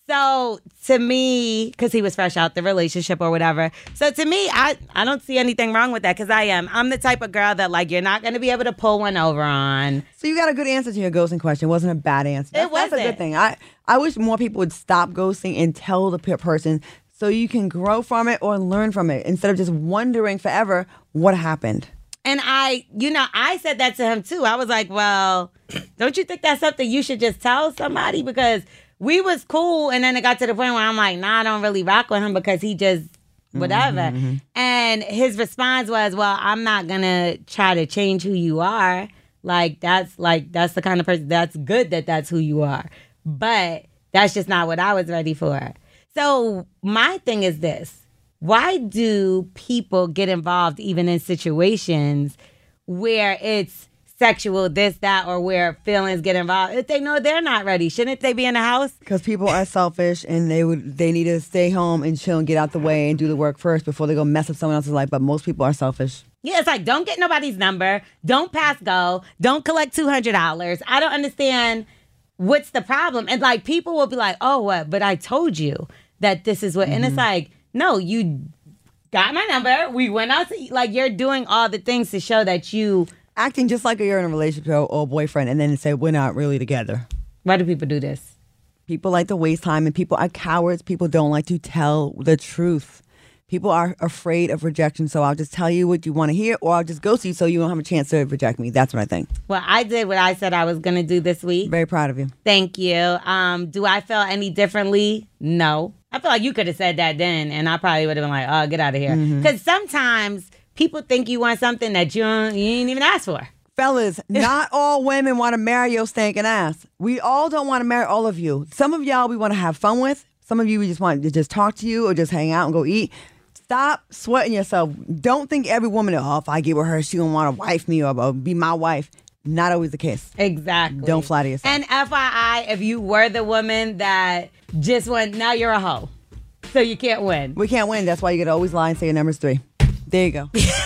So to me, because he was fresh out the relationship or whatever. So to me, I don't see anything wrong with that because I'm the type of girl that like you're not going to be able to pull one over on. So you got a good answer to your ghosting question. It wasn't a bad answer. It wasn't. That's a good thing. I wish more people would stop ghosting and tell the person so you can grow from it or learn from it instead of just wondering forever what happened. And I said that to him too. I was like, well, don't you think that's something you should just tell somebody? Because we was cool, and then it got to the point where I'm like, nah, I don't really rock with him because he just whatever. Mm-hmm. And his response was, well, I'm not gonna try to change who you are. That's the kind of person that's good that's who you are. But that's just not what I was ready for. So my thing is this. Why do people get involved even in situations where it's sexual, this, that, or where feelings get involved? If they know they're not ready, shouldn't they be in the house? Because people are selfish and they need to stay home and chill and get out the way and do the work first before they go mess up someone else's life. But most people are selfish. Yeah, it's like, don't get nobody's number. Don't pass go. Don't collect $200. I don't understand what's the problem. And like, people will be like, oh, what? But I told you that this is what. Mm-hmm. And it's like, no, you got my number. We went out to eat. Like, you're doing all the things to show that you... Acting just like you're in a relationship or boyfriend and then say, we're not really together. Why do people do this? People like to waste time and people are cowards. People don't like to tell the truth. People are afraid of rejection, so I'll just tell you what you want to hear or I'll just ghost you so you don't have a chance to reject me. That's what I think. Well, I did what I said I was going to do this week. Very proud of you. Thank you. Do I feel any differently? No. I feel like you could have said that then and I probably would have been like, oh, get out of here. Because sometimes... people think you want something that you ain't even asked for. Fellas, not all women want to marry your stinking ass. We all don't want to marry all of you. Some of y'all we want to have fun with. Some of you we just want to just talk to you or just hang out and go eat. Stop sweating yourself. Don't think every woman, oh, if I get with her, she gonna want to wife me or be my wife. Not always the case. Exactly. Don't flatter yourself. And FYI, if you were the woman that just went, now you're a hoe. So you can't win. We can't win. That's why you gotta always lie and say your number's 3. There you go.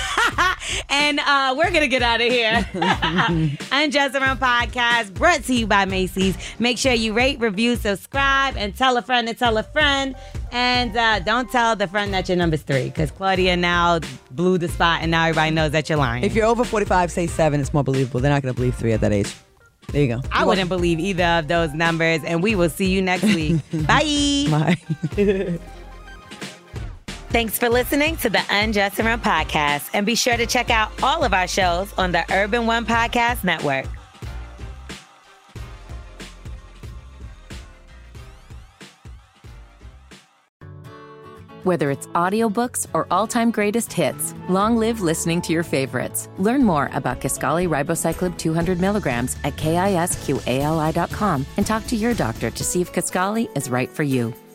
And we're going to get out of here. Undress Around Podcast, brought to you by Macy's. Make sure you rate, review, subscribe, and tell a friend to tell a friend. And don't tell the friend that your number's 3, because Claudia now blew the spot, and now everybody knows that you're lying. If you're over 45, say 7. It's more believable. They're not going to believe 3 at that age. There you go. I wouldn't believe either of those numbers, and we will see you next week. Bye. Bye. Thanks for listening to the Undress Around Podcast. And be sure to check out all of our shows on the Urban One Podcast Network. Whether it's audiobooks or all-time greatest hits, long live listening to your favorites. Learn more about Kisqali Ribociclib 200 milligrams at KISQALI.com and talk to your doctor to see if Kisqali is right for you.